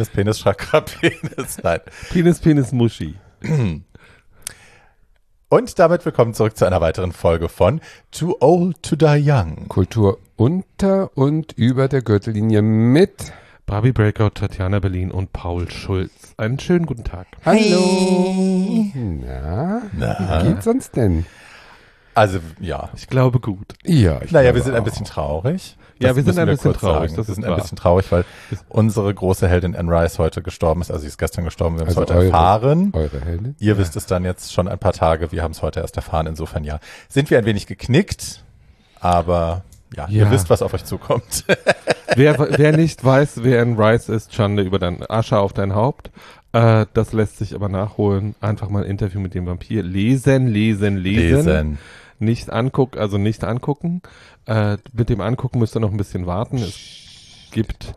Penis, Chakra, Penis. Nein. Penis, Muschi. Und damit willkommen zurück zu einer weiteren Folge von Too Old to Die Young. Kultur unter und über der Gürtellinie mit Barbie Breakout, Tatjana Berlin und Paul Schulz. Einen schönen guten Tag. Hallo. Na, wie geht's uns denn? Also, ja. Ich glaube gut. Ja, Naja, wir sind ein bisschen traurig. Ja, wir sind ein bisschen kurz traurig. sagen. Das Wir ist sind ein wahr. bisschen traurig, weil unsere große Heldin Anne Rice heute gestorben ist. Also sie ist gestern gestorben, wir haben es Also heute erfahren. Eure Heldin? Ihr wisst es dann jetzt schon ein paar Tage, wir haben es heute erst erfahren. Insofern ja, sind wir ein wenig geknickt, aber ja, ihr wisst, was auf euch zukommt. Wer nicht weiß, wer Anne Rice ist, Schande über dein Asche auf dein Haupt. Das lässt sich aber nachholen. Einfach mal ein Interview mit dem Vampir lesen. Nicht angucken. Mit dem Angucken müsst ihr noch ein bisschen warten. Es gibt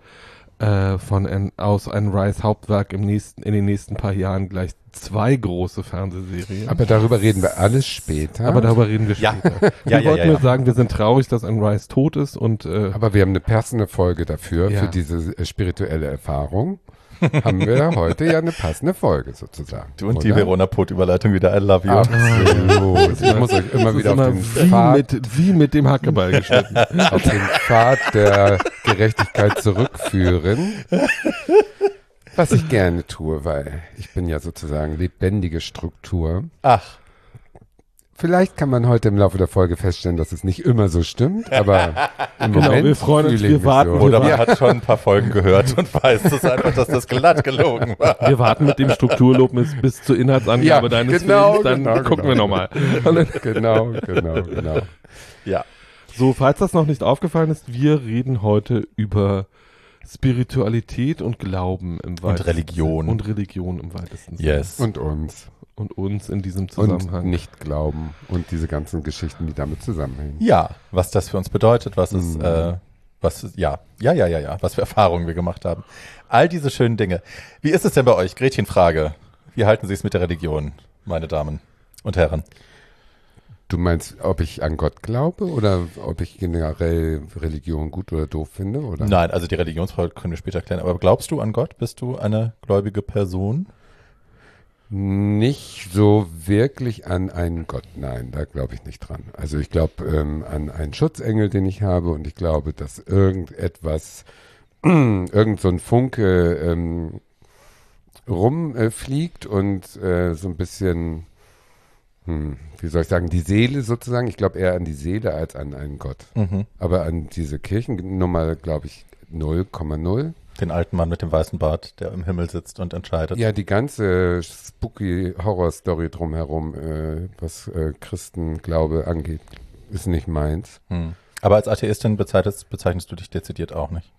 aus Anne Rice Hauptwerk in den nächsten paar Jahren gleich 2 große Fernsehserien. Aber darüber reden wir alles später. Aber darüber reden wir Ja. später. Wir wollten nur sagen, wir sind traurig, dass Anne Rice tot ist und Aber wir haben eine passende Folge dafür, Ja. für diese spirituelle Erfahrung. Haben wir heute ja eine passende Folge sozusagen. Du und die oder? Verona Pot-Überleitung wieder, I love you. Absolut. Ich muss euch immer es ist wieder immer wie mit dem Hackeball geschnitten. auf den Pfad der Gerechtigkeit zurückführen. Was ich gerne tue, weil ich bin ja sozusagen lebendige Struktur. Ach, Vielleicht kann man heute im Laufe der Folge feststellen, dass es nicht immer so stimmt, aber im Genau, Moment wir freuen uns, fühle ich wir mich warten, so. oder man hat schon ein paar Folgen gehört und weiß es einfach, dass das glatt gelogen war. Wir warten mit dem Strukturlob bis zur Inhaltsangabe Ja, deines genau, Films, dann genau, gucken wir genau. nochmal. Genau. Ja. So, falls das noch nicht aufgefallen ist, wir reden heute über Spiritualität und Glauben im weitesten Religion. Sinne. Und Religion im weitesten Sinne. Yes. Und uns. Und uns in diesem Und Zusammenhang. nicht glauben und diese ganzen Geschichten, die damit zusammenhängen. Ja, was das für uns bedeutet, was für Erfahrungen wir gemacht haben. All diese schönen Dinge. Wie ist es denn bei euch? Gretchenfrage. Wie halten Sie es mit der Religion, meine Damen und Herren? Du meinst, ob ich an Gott glaube oder ob ich generell Religion gut oder doof finde? Oder? Nein, also die Religionsfrage können wir später klären. Aber glaubst du an Gott? Bist du eine gläubige Person? Nicht so wirklich an einen Gott, nein, da glaube ich nicht dran. Also ich glaube an einen Schutzengel, den ich habe und ich glaube, dass irgendetwas, irgend so ein Funke rumfliegt und so ein bisschen, wie soll ich sagen, die Seele sozusagen, ich glaube eher an die Seele als an einen Gott. Aber an diese Kirchennummer glaube ich 0,0. Den alten Mann mit dem weißen Bart, der im Himmel sitzt und entscheidet. Ja, die ganze spooky Horror-Story drumherum, was Christenglaube angeht, ist nicht meins. Aber als Atheistin bezeichnest du dich dezidiert auch nicht.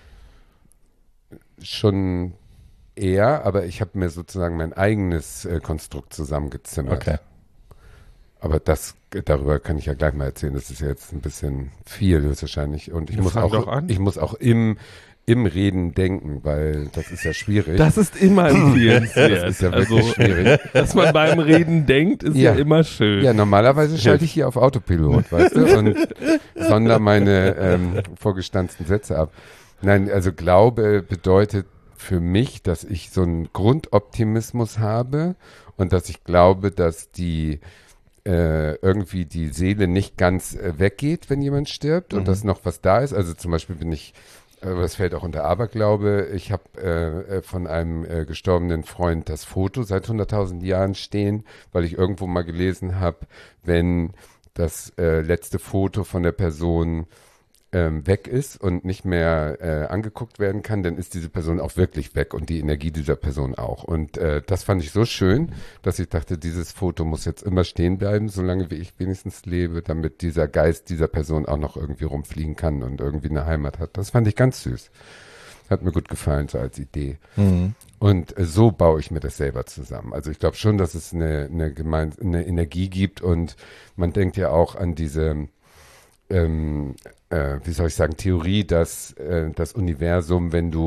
Schon eher, aber ich habe mir sozusagen mein eigenes Konstrukt zusammengezimmert. Okay. Aber darüber kann ich ja gleich mal erzählen. Das ist ja jetzt ein bisschen viel höchstwahrscheinlich. Und ich Ja, muss fang auch, doch an. ich muss auch im Reden denken, weil das ist ja schwierig. Das ist immer empfehlenswert. Das ist ja wirklich schwierig. Dass man beim Reden denkt, ist ja immer schön. Ja, normalerweise schalte ich hier auf Autopilot, weißt du, und sonder meine vorgestanzten Sätze ab. Nein, also Glaube bedeutet für mich, dass ich so einen Grundoptimismus habe und dass ich glaube, dass irgendwie die Seele nicht ganz weggeht, wenn jemand stirbt und dass noch was da ist. Also zum Beispiel das fällt auch unter Aberglaube. Ich habe von einem gestorbenen Freund das Foto seit 100.000 Jahren stehen, weil ich irgendwo mal gelesen habe, wenn das letzte Foto von der Person weg ist und nicht mehr angeguckt werden kann, dann ist diese Person auch wirklich weg und die Energie dieser Person auch. Und das fand ich so schön, dass ich dachte, dieses Foto muss jetzt immer stehen bleiben, solange wie ich wenigstens lebe, damit dieser Geist dieser Person auch noch irgendwie rumfliegen kann und irgendwie eine Heimat hat. Das fand ich ganz süß. Hat mir gut gefallen, so als Idee. Und so baue ich mir das selber zusammen. Also ich glaube schon, dass es eine Energie gibt und man denkt ja auch an diese wie soll ich sagen, Theorie, dass das Universum, wenn du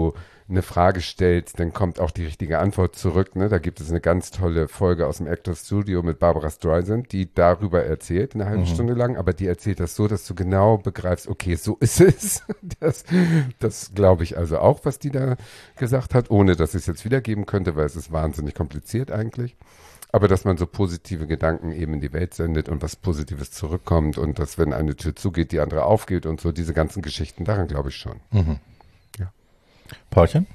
eine Frage stellst, dann kommt auch die richtige Antwort zurück. Ne? Da gibt es eine ganz tolle Folge aus dem Actors Studio mit Barbara Streisand, die darüber erzählt, eine halbe Stunde lang, aber die erzählt das so, dass du genau begreifst, okay, so ist es. Das glaube ich also auch, was die da gesagt hat, ohne dass ich es jetzt wiedergeben könnte, weil es ist wahnsinnig kompliziert eigentlich. Aber dass man so positive Gedanken eben in die Welt sendet und was Positives zurückkommt und dass, wenn eine Tür zugeht, die andere aufgeht und so, diese ganzen Geschichten, daran glaube ich schon. Mhm. Ja. Paulchen?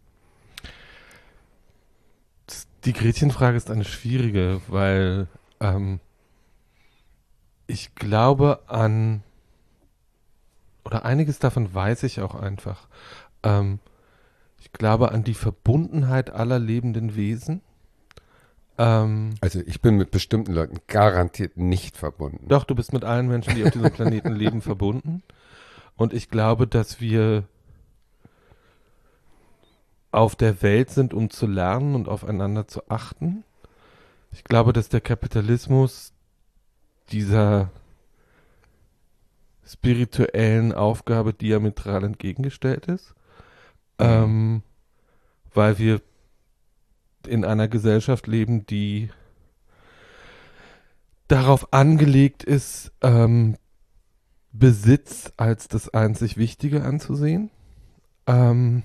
Die Gretchenfrage ist eine schwierige, weil ich glaube oder einiges davon weiß ich auch einfach. Ich glaube an die Verbundenheit aller lebenden Wesen. Also ich bin mit bestimmten Leuten garantiert nicht verbunden. Doch, du bist mit allen Menschen, die auf diesem Planeten leben, verbunden. Und ich glaube, dass wir auf der Welt sind, um zu lernen und aufeinander zu achten. Ich glaube, dass der Kapitalismus dieser spirituellen Aufgabe diametral entgegengestellt ist, weil wir in einer Gesellschaft leben, die darauf angelegt ist, Besitz als das einzig Wichtige anzusehen. Und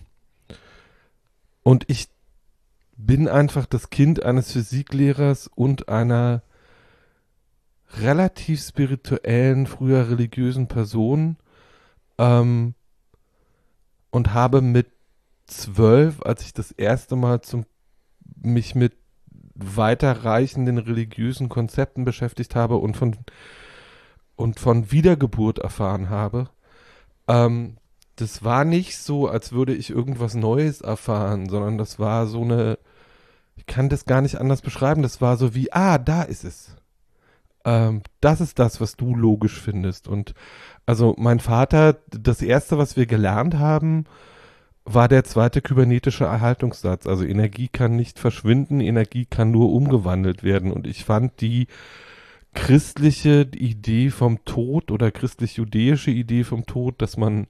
ich bin einfach das Kind eines Physiklehrers und einer relativ spirituellen, früher religiösen Person und habe mit 12, als ich das erste Mal mich mit weiterreichenden religiösen Konzepten beschäftigt habe und von Wiedergeburt erfahren habe, das war nicht so, als würde ich irgendwas Neues erfahren, sondern das war so ich kann das gar nicht anders beschreiben, das war so wie, da ist es. Das ist das, was du logisch findest. Und also mein Vater, das Erste, was wir gelernt haben, war der zweite kybernetische Erhaltungssatz. Also Energie kann nicht verschwinden, Energie kann nur umgewandelt werden. Und ich fand die christliche Idee vom Tod oder christlich-judäische Idee vom Tod, dass man,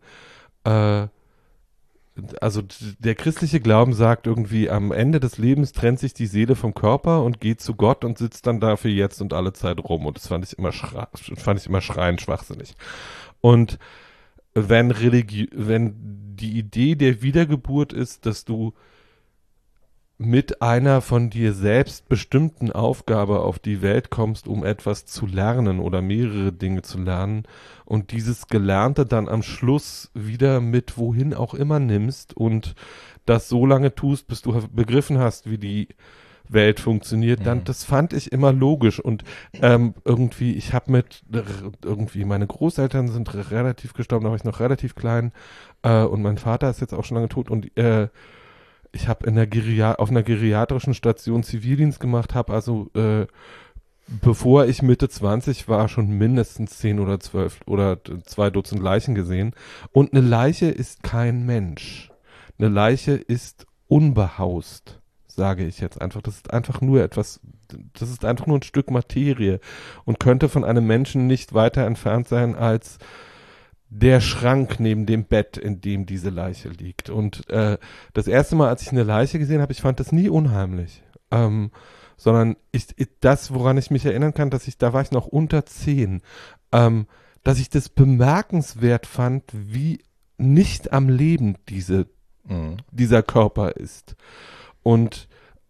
also der christliche Glauben sagt irgendwie, am Ende des Lebens trennt sich die Seele vom Körper und geht zu Gott und sitzt dann dafür jetzt und alle Zeit rum. Und das fand ich immer schreiend schwachsinnig. Und wenn die Idee der Wiedergeburt ist, dass du mit einer von dir selbst bestimmten Aufgabe auf die Welt kommst, um etwas zu lernen oder mehrere Dinge zu lernen und dieses Gelernte dann am Schluss wieder mit wohin auch immer nimmst und das so lange tust, bis du begriffen hast, wie die Welt funktioniert, dann das fand ich immer logisch und irgendwie, ich habe meine Großeltern sind relativ gestorben, da war ich noch relativ klein und mein Vater ist jetzt auch schon lange tot und ich habe auf einer geriatrischen Station Zivildienst gemacht, habe also bevor ich Mitte 20 war, schon mindestens 10 oder 12 oder 2 Dutzend Leichen gesehen und eine Leiche ist kein Mensch. Eine Leiche ist unbehaust, sage ich jetzt einfach. Das ist einfach nur ein Stück Materie und könnte von einem Menschen nicht weiter entfernt sein als der Schrank neben dem Bett, in dem diese Leiche liegt. Und das erste Mal, als ich eine Leiche gesehen habe, ich fand das nie unheimlich. Sondern das, woran ich mich erinnern kann, da war ich noch unter 10, dass ich das bemerkenswert fand, wie nicht am Leben dieser Körper ist. Und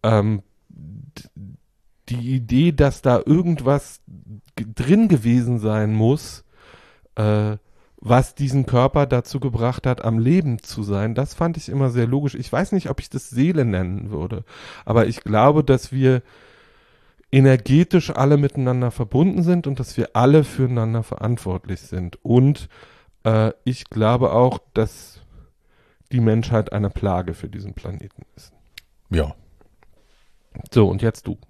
die Idee, dass da irgendwas drin gewesen sein muss, was diesen Körper dazu gebracht hat, am Leben zu sein, das fand ich immer sehr logisch. Ich weiß nicht, ob ich das Seele nennen würde, aber ich glaube, dass wir energetisch alle miteinander verbunden sind und dass wir alle füreinander verantwortlich sind. Und ich glaube auch, dass die Menschheit eine Plage für diesen Planeten ist. Ja. So, und jetzt du.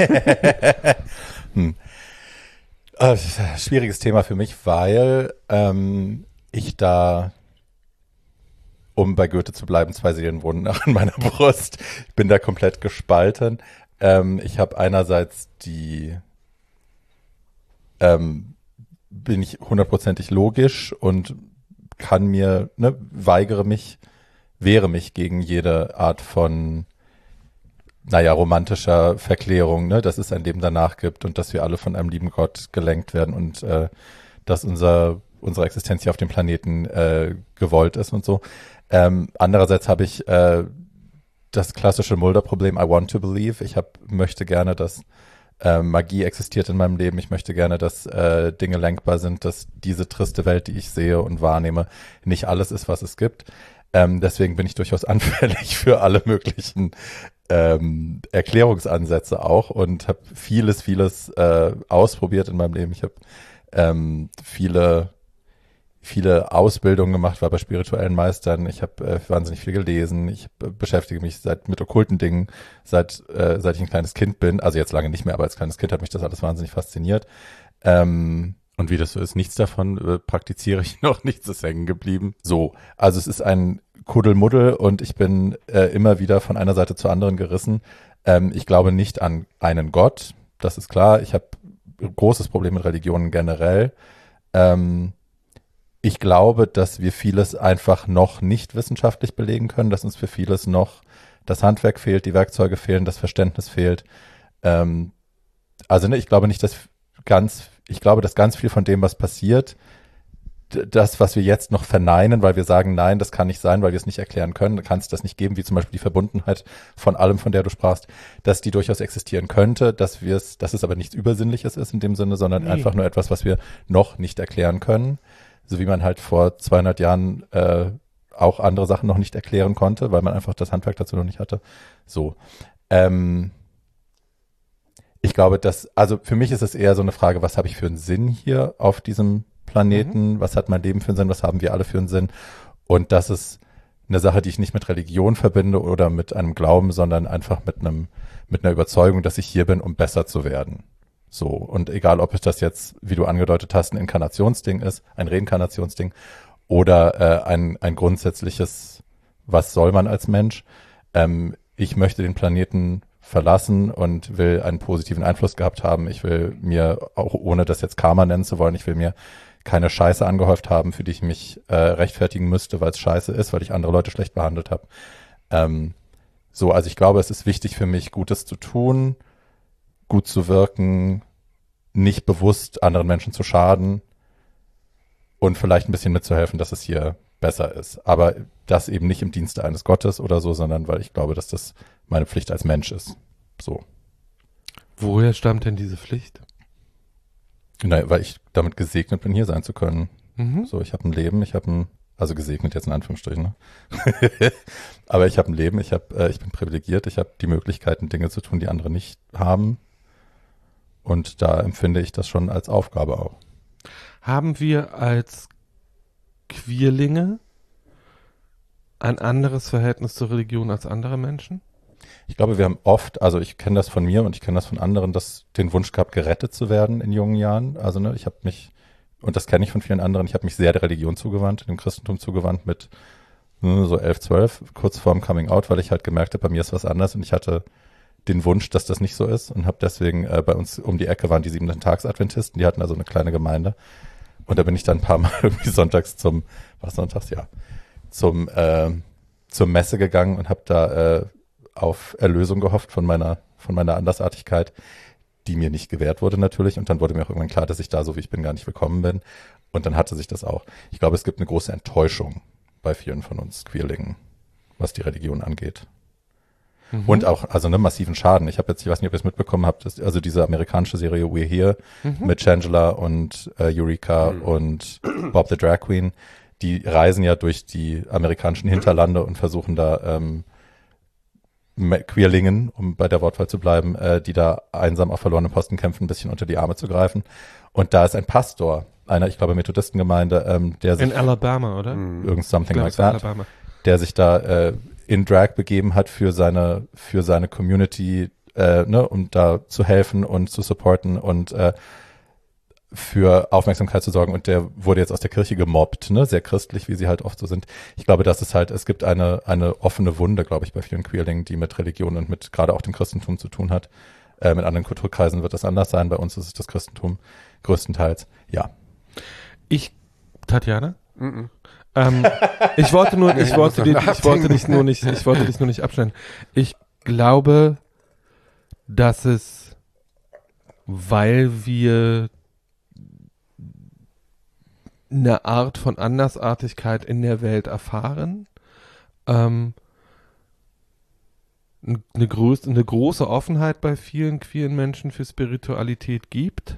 Schwieriges Thema für mich, weil ich da, um bei Goethe zu bleiben, 2 Seelen wohnen nach in meiner Brust. Ich bin da komplett gespalten. Ich habe einerseits bin ich 100%ig logisch und kann weigere mich, wehre mich gegen jede Art von, romantischer Verklärung, ne, dass es ein Leben danach gibt und dass wir alle von einem lieben Gott gelenkt werden und dass unsere Existenz hier auf dem Planeten gewollt ist und so. Andererseits habe ich das klassische Mulder-Problem, I want to believe. Ich möchte gerne, dass Magie existiert in meinem Leben. Ich möchte gerne, dass Dinge lenkbar sind, dass diese triste Welt, die ich sehe und wahrnehme, nicht alles ist, was es gibt. Deswegen bin ich durchaus anfällig für alle möglichen Erklärungsansätze auch und habe vieles ausprobiert in meinem Leben. Ich habe viele Ausbildungen gemacht, war bei spirituellen Meistern. Ich habe wahnsinnig viel gelesen. Ich beschäftige mich mit okkulten Dingen, seit ich ein kleines Kind bin. Also jetzt lange nicht mehr, aber als kleines Kind hat mich das alles wahnsinnig fasziniert. Und wie das so ist, nichts davon praktiziere ich noch, nichts ist hängen geblieben. So, also es ist ein Kuddelmuddel und ich bin immer wieder von einer Seite zur anderen gerissen. Ich glaube nicht an einen Gott, das ist klar. Ich habe ein großes Problem mit Religionen generell. Ich glaube, dass wir vieles einfach noch nicht wissenschaftlich belegen können, dass uns für vieles noch das Handwerk fehlt, die Werkzeuge fehlen, das Verständnis fehlt. Ich glaube nicht, dass ganz viel von dem, was passiert, das, was wir jetzt noch verneinen, weil wir sagen, nein, das kann nicht sein, weil wir es nicht erklären können, kann es das nicht geben, wie zum Beispiel die Verbundenheit von allem, von der du sprachst, dass die durchaus existieren könnte, dass es aber nichts Übersinnliches ist in dem Sinne, sondern einfach nur etwas, was wir noch nicht erklären können. So wie man halt vor 200 Jahren auch andere Sachen noch nicht erklären konnte, weil man einfach das Handwerk dazu noch nicht hatte. So. Ich glaube, für mich ist es eher so eine Frage, was habe ich für einen Sinn hier auf diesem Planeten? Was hat mein Leben für einen Sinn? Was haben wir alle für einen Sinn? Und das ist eine Sache, die ich nicht mit Religion verbinde oder mit einem Glauben, sondern einfach mit einer Überzeugung, dass ich hier bin, um besser zu werden. So, und egal, ob es das jetzt, wie du angedeutet hast, ein Inkarnationsding ist, ein Reinkarnationsding oder ein grundsätzliches, was soll man als Mensch? Ich möchte den Planeten verlassen und will einen positiven Einfluss gehabt haben. Ich will mir, auch ohne das jetzt Karma nennen zu wollen, ich will mir keine Scheiße angehäuft haben, für die ich mich rechtfertigen müsste, weil es scheiße ist, weil ich andere Leute schlecht behandelt habe. Also ich glaube, es ist wichtig für mich, Gutes zu tun, gut zu wirken, nicht bewusst anderen Menschen zu schaden und vielleicht ein bisschen mitzuhelfen, dass es hier besser ist. Aber das eben nicht im Dienste eines Gottes oder so, sondern weil ich glaube, dass das meine Pflicht als Mensch ist. So. Woher stammt denn diese Pflicht? Weil ich damit gesegnet bin, hier sein zu können. So, ich habe ein Leben, also gesegnet jetzt in Anführungsstrichen, ne? Aber ich habe ein Leben, ich bin privilegiert, ich habe die Möglichkeiten, Dinge zu tun, die andere nicht haben. Und da empfinde ich das schon als Aufgabe auch. Haben wir als Queerlinge ein anderes Verhältnis zur Religion als andere Menschen? Ich glaube, wir haben oft, also ich kenne das von mir und ich kenne das von anderen, den Wunsch gehabt, gerettet zu werden in jungen Jahren. Also ich habe mich, und das kenne ich von vielen anderen, ich habe mich sehr der Religion zugewandt, dem Christentum zugewandt mit so 11, 12, kurz vorm Coming Out, weil ich halt gemerkt habe, bei mir ist was anders und ich hatte den Wunsch, dass das nicht so ist und habe deswegen bei uns um die Ecke waren die 7-Tags-Adventisten, die hatten also eine kleine Gemeinde und da bin ich dann ein paar Mal irgendwie sonntags zur Messe gegangen und habe da auf Erlösung gehofft von meiner Andersartigkeit, die mir nicht gewährt wurde natürlich und dann wurde mir auch irgendwann klar, dass ich da so wie ich bin gar nicht willkommen bin und dann hatte sich das auch. Ich glaube, es gibt eine große Enttäuschung bei vielen von uns Queerlingen, was die Religion angeht. Und auch, also massiven Schaden. Ich weiß nicht, ob ihr es mitbekommen habt, also diese amerikanische Serie We're Here mit Shangela und Eureka und Bob the Drag Queen, die reisen ja durch die amerikanischen Hinterlande und versuchen da Queerlingen, um bei der Wortwahl zu bleiben, die da einsam auf verlorenen Posten kämpfen, ein bisschen unter die Arme zu greifen. Und da ist ein Pastor, einer, ich glaube, Methodistengemeinde, der sich in Alabama, oder? Irgend something like that, der sich da in Drag begeben hat für seine Community, um da zu helfen und zu supporten und für Aufmerksamkeit zu sorgen. Und der wurde jetzt aus der Kirche gemobbt, sehr christlich, wie sie halt oft so sind. Ich glaube, es gibt eine offene Wunde, glaube ich, bei vielen Queerlingen, die mit Religion und mit gerade auch dem Christentum zu tun hat. Mit anderen Kulturkreisen wird das anders sein. Bei uns ist es das Christentum größtenteils. Ja. Tatjana? Ich wollte dich nur nicht abstellen. Ich glaube, dass es, weil wir eine Art von Andersartigkeit in der Welt erfahren, eine große Offenheit bei vielen queeren Menschen für Spiritualität gibt,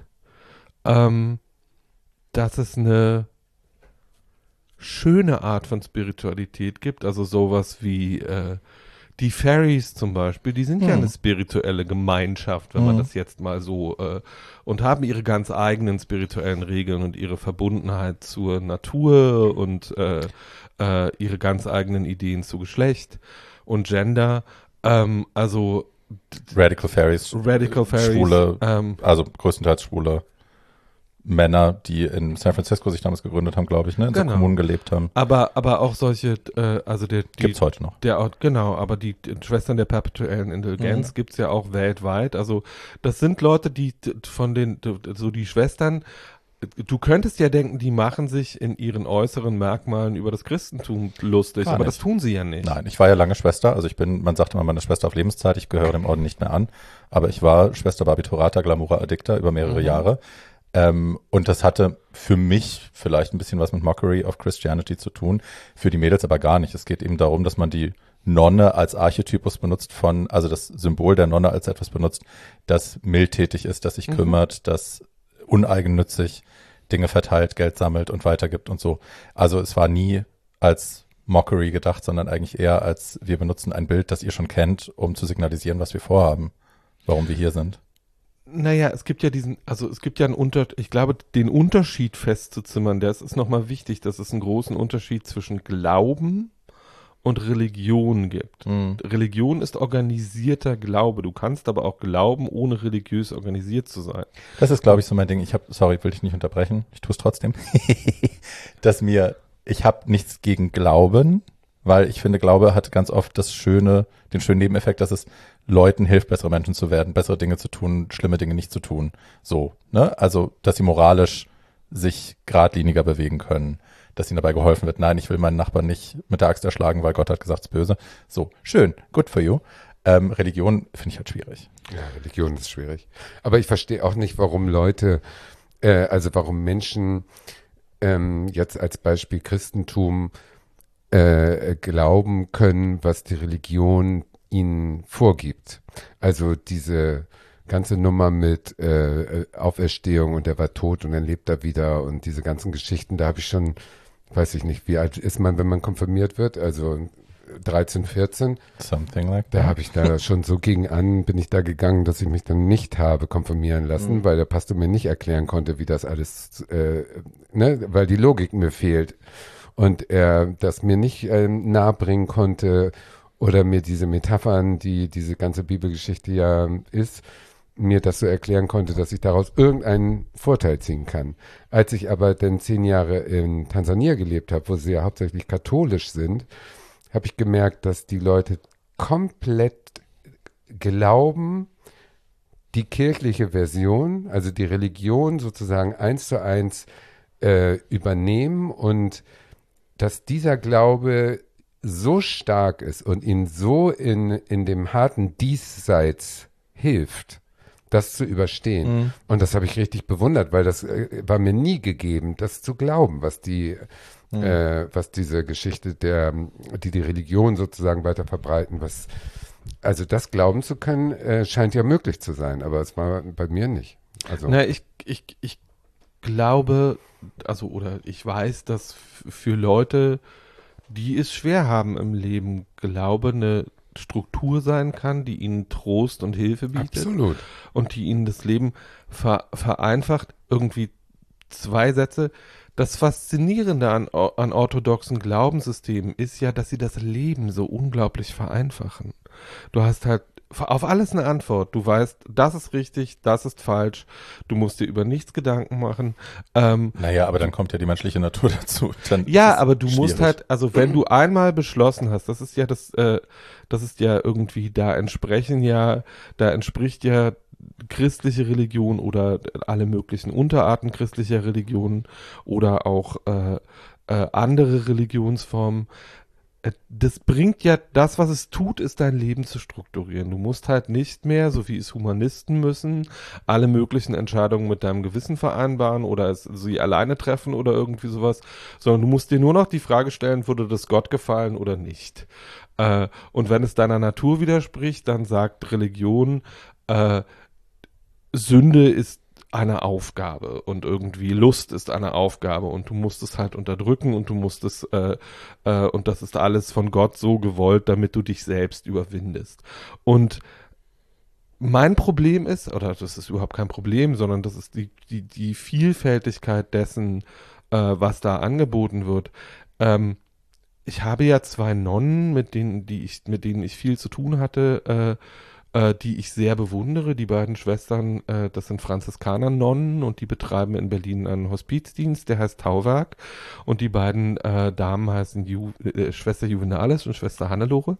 dass es eine schöne Art von Spiritualität gibt, also sowas wie die Fairies zum Beispiel, die sind ja eine spirituelle Gemeinschaft, wenn man das jetzt mal so, und haben ihre ganz eigenen spirituellen Regeln und ihre Verbundenheit zur Natur und ihre ganz eigenen Ideen zu Geschlecht und Gender. Also Radical Fairies. Schwule, also größtenteils schwule Männer, die in San Francisco sich damals gegründet haben, glaube ich, ne? In so Kommunen gelebt haben. Aber auch solche, gibt's heute noch. Aber die Schwestern der perpetuellen Indulgenz gibt's ja auch weltweit. Also das sind Leute, die die Schwestern, du könntest ja denken, die machen sich in ihren äußeren Merkmalen über das Christentum lustig, aber das tun sie ja nicht. Nein, ich war ja lange Schwester, also man sagt immer, meine Schwester auf Lebenszeit, ich gehöre dem Orden nicht mehr an, aber ich war Schwester Barbiturata Glamoura Addicta über mehrere Jahre. Und das hatte für mich vielleicht ein bisschen was mit Mockery of Christianity zu tun, für die Mädels aber gar nicht. Es geht eben darum, dass man die Nonne als Archetypus benutzt also das Symbol der Nonne als etwas benutzt, das mildtätig ist, das sich kümmert, das uneigennützig Dinge verteilt, Geld sammelt und weitergibt und so. Also es war nie als Mockery gedacht, sondern eigentlich eher als wir benutzen ein Bild, das ihr schon kennt, um zu signalisieren, was wir vorhaben, warum wir hier sind. Naja, es gibt ja ich glaube, den Unterschied festzuzimmern, das ist nochmal wichtig, dass es einen großen Unterschied zwischen Glauben und Religion gibt. Religion ist organisierter Glaube. Du kannst aber auch glauben, ohne religiös organisiert zu sein. Das ist, glaube ich, so mein Ding. Sorry, will dich nicht unterbrechen. Ich tue es trotzdem. Ich habe nichts gegen Glauben, weil ich finde, Glaube hat ganz oft den schönen Nebeneffekt, dass es Leuten hilft, bessere Menschen zu werden, bessere Dinge zu tun, schlimme Dinge nicht zu tun. So, ne? Also, dass sie moralisch sich geradliniger bewegen können, dass ihnen dabei geholfen wird. Nein, ich will meinen Nachbarn nicht mit der Axt erschlagen, weil Gott hat gesagt, es ist böse. So, schön, good for you. Religion finde ich halt schwierig. Ja, Religion ist schwierig. Aber ich verstehe auch nicht, warum warum Menschen jetzt als Beispiel Christentum glauben können, was die Religion ihnen vorgibt. Also diese ganze Nummer mit Auferstehung und er war tot und dann lebt er wieder und diese ganzen Geschichten, da habe ich schon, weiß ich nicht, wie alt ist man, wenn man konfirmiert wird, also 13, 14. Something like that. Da habe ich da schon so bin ich da gegangen, dass ich mich dann nicht habe konfirmieren lassen, weil der Pastor mir nicht erklären konnte, wie das alles, weil die Logik mir fehlt und er das mir nicht nahebringen konnte, oder mir diese Metaphern, die diese ganze Bibelgeschichte ja ist, mir das so erklären konnte, dass ich daraus irgendeinen Vorteil ziehen kann. Als ich aber dann 10 Jahre in Tansania gelebt habe, wo sie ja hauptsächlich katholisch sind, habe ich gemerkt, dass die Leute komplett glauben, die kirchliche Version, also die Religion sozusagen 1:1 übernehmen und dass dieser Glaube so stark ist und ihnen so in dem harten Diesseits hilft, das zu überstehen. Und das habe ich richtig bewundert, weil das war mir nie gegeben, das zu glauben, was diese Geschichte die Religion sozusagen weiter verbreiten, also das glauben zu können, scheint ja möglich zu sein, aber es war bei mir nicht. Also. Na, ich glaube, oder ich weiß, dass für Leute, die es schwer haben im Leben, Glaube eine Struktur sein kann, die ihnen Trost und Hilfe bietet. Absolut. Und die ihnen das Leben vereinfacht. Irgendwie 2 Sätze. Das Faszinierende an orthodoxen Glaubenssystemen ist ja, dass sie das Leben so unglaublich vereinfachen. Du hast halt auf alles eine Antwort. Du weißt, das ist richtig, das ist falsch. Du musst dir über nichts Gedanken machen. Naja, aber dann kommt ja die menschliche Natur dazu. Ja, aber du musst halt, also wenn du einmal beschlossen hast, das ist ja irgendwie, da entspricht ja christliche Religion oder alle möglichen Unterarten christlicher Religionen oder auch andere Religionsformen. Das bringt ja, das, was es tut, ist dein Leben zu strukturieren. Du musst halt nicht mehr, so wie es Humanisten müssen, alle möglichen Entscheidungen mit deinem Gewissen vereinbaren oder sie alleine treffen oder irgendwie sowas, sondern du musst dir nur noch die Frage stellen, würde das Gott gefallen oder nicht. Und wenn es deiner Natur widerspricht, dann sagt Religion, Sünde ist eine Aufgabe und irgendwie Lust ist eine Aufgabe und du musst es halt unterdrücken und du musst es und das ist alles von Gott so gewollt, damit du dich selbst überwindest. Und mein Problem ist, oder das ist überhaupt kein Problem, sondern das ist die Vielfältigkeit dessen, was da angeboten wird. Ich habe ja 2 Nonnen, mit denen ich viel zu tun hatte, die ich sehr bewundere. Die beiden Schwestern, das sind Franziskaner-Nonnen und die betreiben in Berlin einen Hospizdienst, der heißt Tauwerk. Und die beiden Damen heißen Schwester Juvenalis und Schwester Hannelore.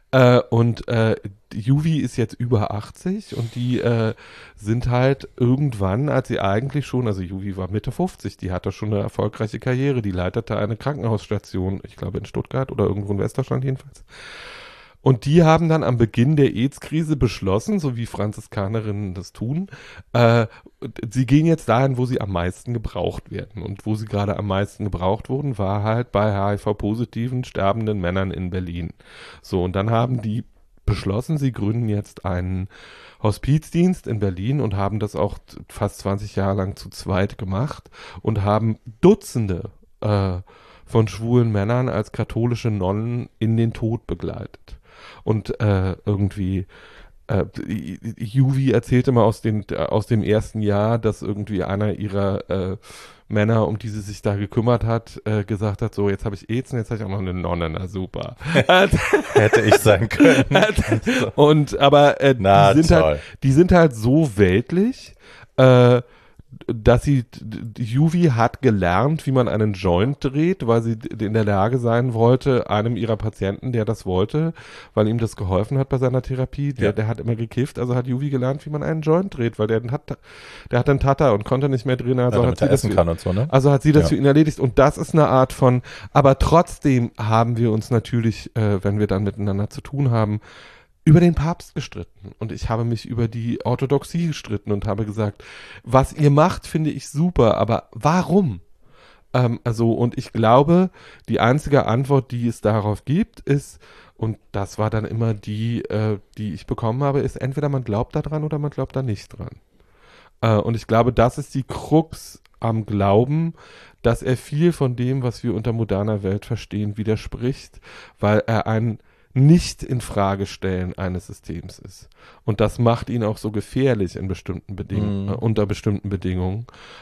Juvi ist jetzt über 80 und die sind halt irgendwann, als sie eigentlich schon, also Juvi war Mitte 50, die hatte schon eine erfolgreiche Karriere, die leitete eine Krankenhausstation, ich glaube in Stuttgart oder irgendwo in Westdeutschland jedenfalls. Und die haben dann am Beginn der AIDS-Krise beschlossen, so wie Franziskanerinnen das tun, sie gehen jetzt dahin, wo sie am meisten gebraucht werden. Und wo sie gerade am meisten gebraucht wurden, war halt bei HIV-positiven, sterbenden Männern in Berlin. So, und dann haben die beschlossen, sie gründen jetzt einen Hospizdienst in Berlin und haben das auch fast 20 Jahre lang zu zweit gemacht und haben Dutzende von schwulen Männern als katholische Nonnen in den Tod begleitet. Und Juvi erzählt immer aus dem ersten Jahr, dass irgendwie einer ihrer Männer, um die sie sich da gekümmert hat, gesagt hat, so, jetzt habe ich AIDS und jetzt habe ich auch noch eine Nonne, na super. Hätte ich sein können. Aber die sind halt so weltlich, dass Juvi hat gelernt, wie man einen Joint dreht, weil sie in der Lage sein wollte, einem ihrer Patienten, der das wollte, weil ihm das geholfen hat bei seiner Therapie, der hat immer gekifft, also hat Juvi gelernt, wie man einen Joint dreht, weil der hat einen Tatter und konnte nicht mehr drehen, also hat sie das Also hat sie das für ihn erledigt und das ist eine Art von, aber trotzdem haben wir uns natürlich, wenn wir dann miteinander zu tun haben, über den Papst gestritten und ich habe mich über die Orthodoxie gestritten und habe gesagt, was ihr macht, finde ich super, aber warum? Und ich glaube, die einzige Antwort, die es darauf gibt, ist, und das war dann immer die ich bekommen habe, ist entweder man glaubt da dran oder man glaubt da nicht dran. Und ich glaube, das ist die Krux am Glauben, dass er viel von dem, was wir unter moderner Welt verstehen, widerspricht, weil er ein Nicht-in-Frage-Stellen eines Systems ist. Und das macht ihn auch so gefährlich in bestimmten unter bestimmten Bedingungen.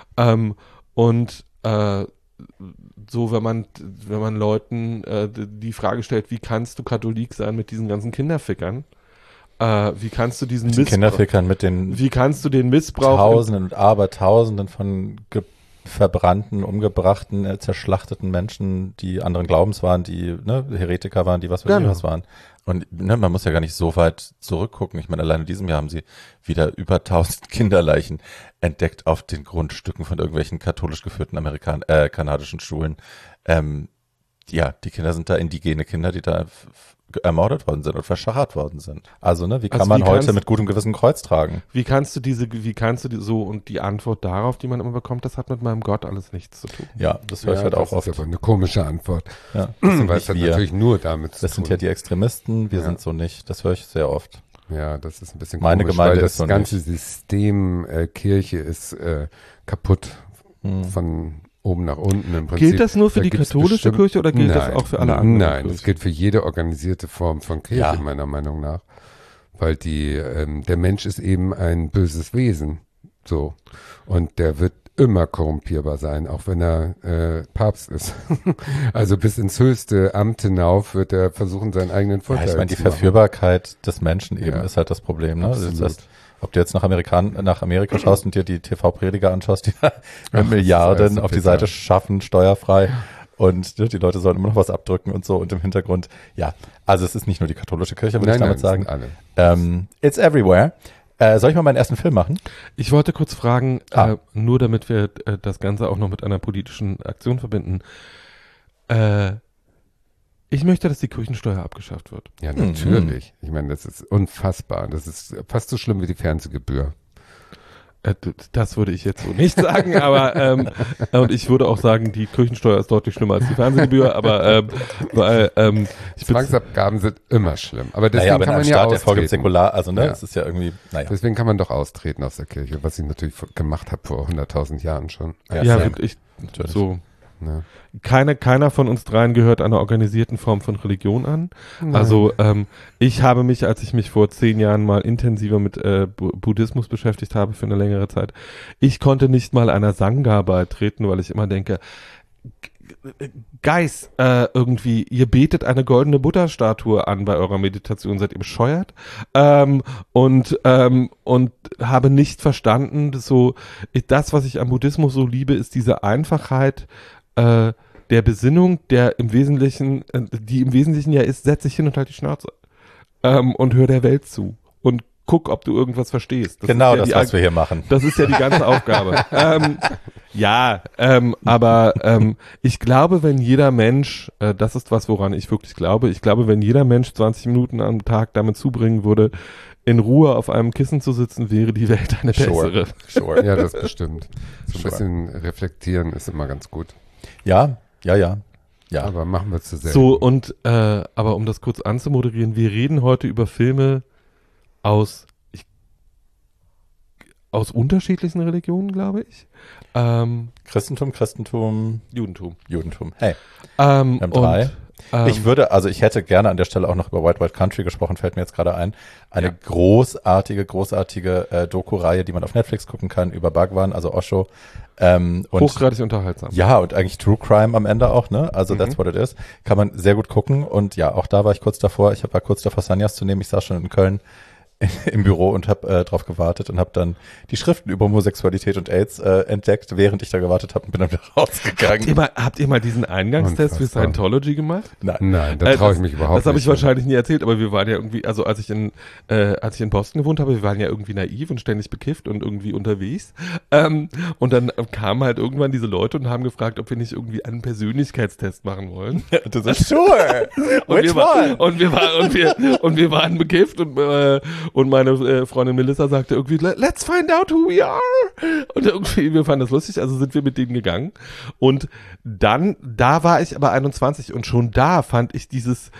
So, wenn man Leuten die Frage stellt, wie kannst du Katholik sein mit diesen ganzen Kinderfickern? Wie kannst du diesen Kinderfickern wie kannst du den Missbrauch Tausenden und Abertausenden von verbrannten, umgebrachten, zerschlachteten Menschen, die anderen Glaubens waren, die Heretiker waren, die was waren. Und man muss ja gar nicht so weit zurückgucken. Ich meine, allein in diesem Jahr haben sie wieder über 1000 Kinderleichen entdeckt auf den Grundstücken von irgendwelchen katholisch geführten kanadischen Schulen. Die Kinder sind da indigene Kinder, die da ermordet worden sind und verschachert worden sind. Also, wie kann man heute mit gutem Gewissen Kreuz tragen? Wie kannst du so, und die Antwort darauf, die man immer bekommt, das hat mit meinem Gott alles nichts zu tun. Ja, das höre ich halt auch oft. Das ist aber eine komische Antwort. Ja, weil es hat natürlich nur damit zu tun. Das sind ja die Extremisten, wir sind so nicht. Das höre ich sehr oft. Ja, das ist ein bisschen Meine komisch, Gemeinde weil ist das so ganze nicht. System Kirche ist kaputt von oben nach unten im Prinzip. Gilt das nur für die katholische Kirche oder gilt das auch für alle anderen Nein, Kirchen? das gilt für jede organisierte Form von Kirche, meiner Meinung nach. Weil der Mensch ist eben ein böses Wesen. So. Und der wird immer korrumpierbar sein, auch wenn er Papst ist. Also bis ins höchste Amt hinauf wird er versuchen, seinen eigenen Vorteil zu machen. Die Verführbarkeit des Menschen eben ist halt das Problem. Ne? Das heißt, ob du jetzt nach Amerika schaust und dir die TV-Prediger anschaust, die mit Milliarden auf die Seite schaffen, steuerfrei. Und die Leute sollen immer noch was abdrücken und so. Und im Hintergrund, also es ist nicht nur die katholische Kirche, würde ich damit sagen. It's everywhere. Soll ich mal meinen ersten Film machen? Ich wollte kurz fragen, nur damit wir das Ganze auch noch mit einer politischen Aktion verbinden. Ich möchte, dass die Kirchensteuer abgeschafft wird. Ja, natürlich. Ich meine, das ist unfassbar. Das ist fast so schlimm wie die Fernsehgebühr. Das würde ich jetzt so nicht sagen, aber und ich würde auch sagen, die Kirchensteuer ist deutlich schlimmer als die Fernsehgebühr, aber weil Zwangsabgaben sind immer schlimm. Aber deswegen aber kann man ein ja Staat, der vorgibt austreten. säkular, also ne, Ja. es ist ja irgendwie, Deswegen kann man doch austreten aus der Kirche, was ich natürlich gemacht habe vor 100.000 Jahren schon. ja, same. und ich Natürlich. so. Ne? Keiner von uns dreien gehört einer organisierten Form von Religion an. Nein. Also ich habe mich, als ich mich vor 10 Jahren mal intensiver mit Buddhismus beschäftigt habe für eine längere Zeit, ich konnte nicht mal einer Sangha beitreten, weil ich immer denke, Guys, irgendwie, ihr betet eine goldene Buddha-Statue an bei eurer Meditation, seid ihr bescheuert? Und habe nicht verstanden, das, was ich am Buddhismus so liebe, ist diese Einfachheit der Besinnung, die im Wesentlichen ja ist, setz dich hin und halt die Schnauze und hör der Welt zu und guck, ob du irgendwas verstehst. genau ist ja das, was wir hier machen. Das ist ja die ganze Aufgabe. Aber ich glaube, wenn jeder Mensch, das ist was, woran ich wirklich glaube, ich glaube, wenn jeder Mensch 20 Minuten am Tag damit zubringen würde, in Ruhe auf einem Kissen zu sitzen, wäre die Welt eine bessere. Sure. Ja, das bestimmt. So ein Sure. bisschen reflektieren ist immer ganz gut. Ja. Aber machen wir zu selten. So, und aber um das kurz anzumoderieren, wir reden heute über Filme aus unterschiedlichen Religionen, glaube ich. Christentum, Judentum. Hey, wir haben 3. Und, ich hätte gerne an der Stelle auch noch über White White Country gesprochen, fällt mir jetzt gerade ein. Eine großartige Doku-Reihe, die man auf Netflix gucken kann, über Bhagwan, also Osho. Und hochgradig unterhaltsam. ja, und eigentlich True Crime am Ende auch, ne? Also that's what it is. Kann man sehr gut gucken. Und ja, auch da war ich kurz davor. Ich war kurz davor, Sannyas zu nehmen. Ich saß schon in Köln im Büro und habe drauf gewartet und habe dann die Schriften über Homosexualität und AIDS entdeckt, während ich da gewartet habe und bin dann wieder rausgegangen. Habt ihr mal diesen Eingangstest für Unfassbar. Scientology gemacht? Nein, da traue ich mich überhaupt nicht. Das habe ich wahrscheinlich nie erzählt, aber wir waren ja irgendwie, also als ich in Boston gewohnt habe, wir waren ja irgendwie naiv und ständig bekifft und irgendwie unterwegs. Und dann kamen halt irgendwann diese Leute und haben gefragt, ob wir nicht irgendwie einen Persönlichkeitstest machen wollen. Das ist sure. Which one? Und wir waren bekifft und meine Freundin Melissa sagte irgendwie, let's find out who we are. Und irgendwie, wir fanden das lustig, also sind wir mit denen gegangen. Und dann, da war ich aber 21 und schon da fand ich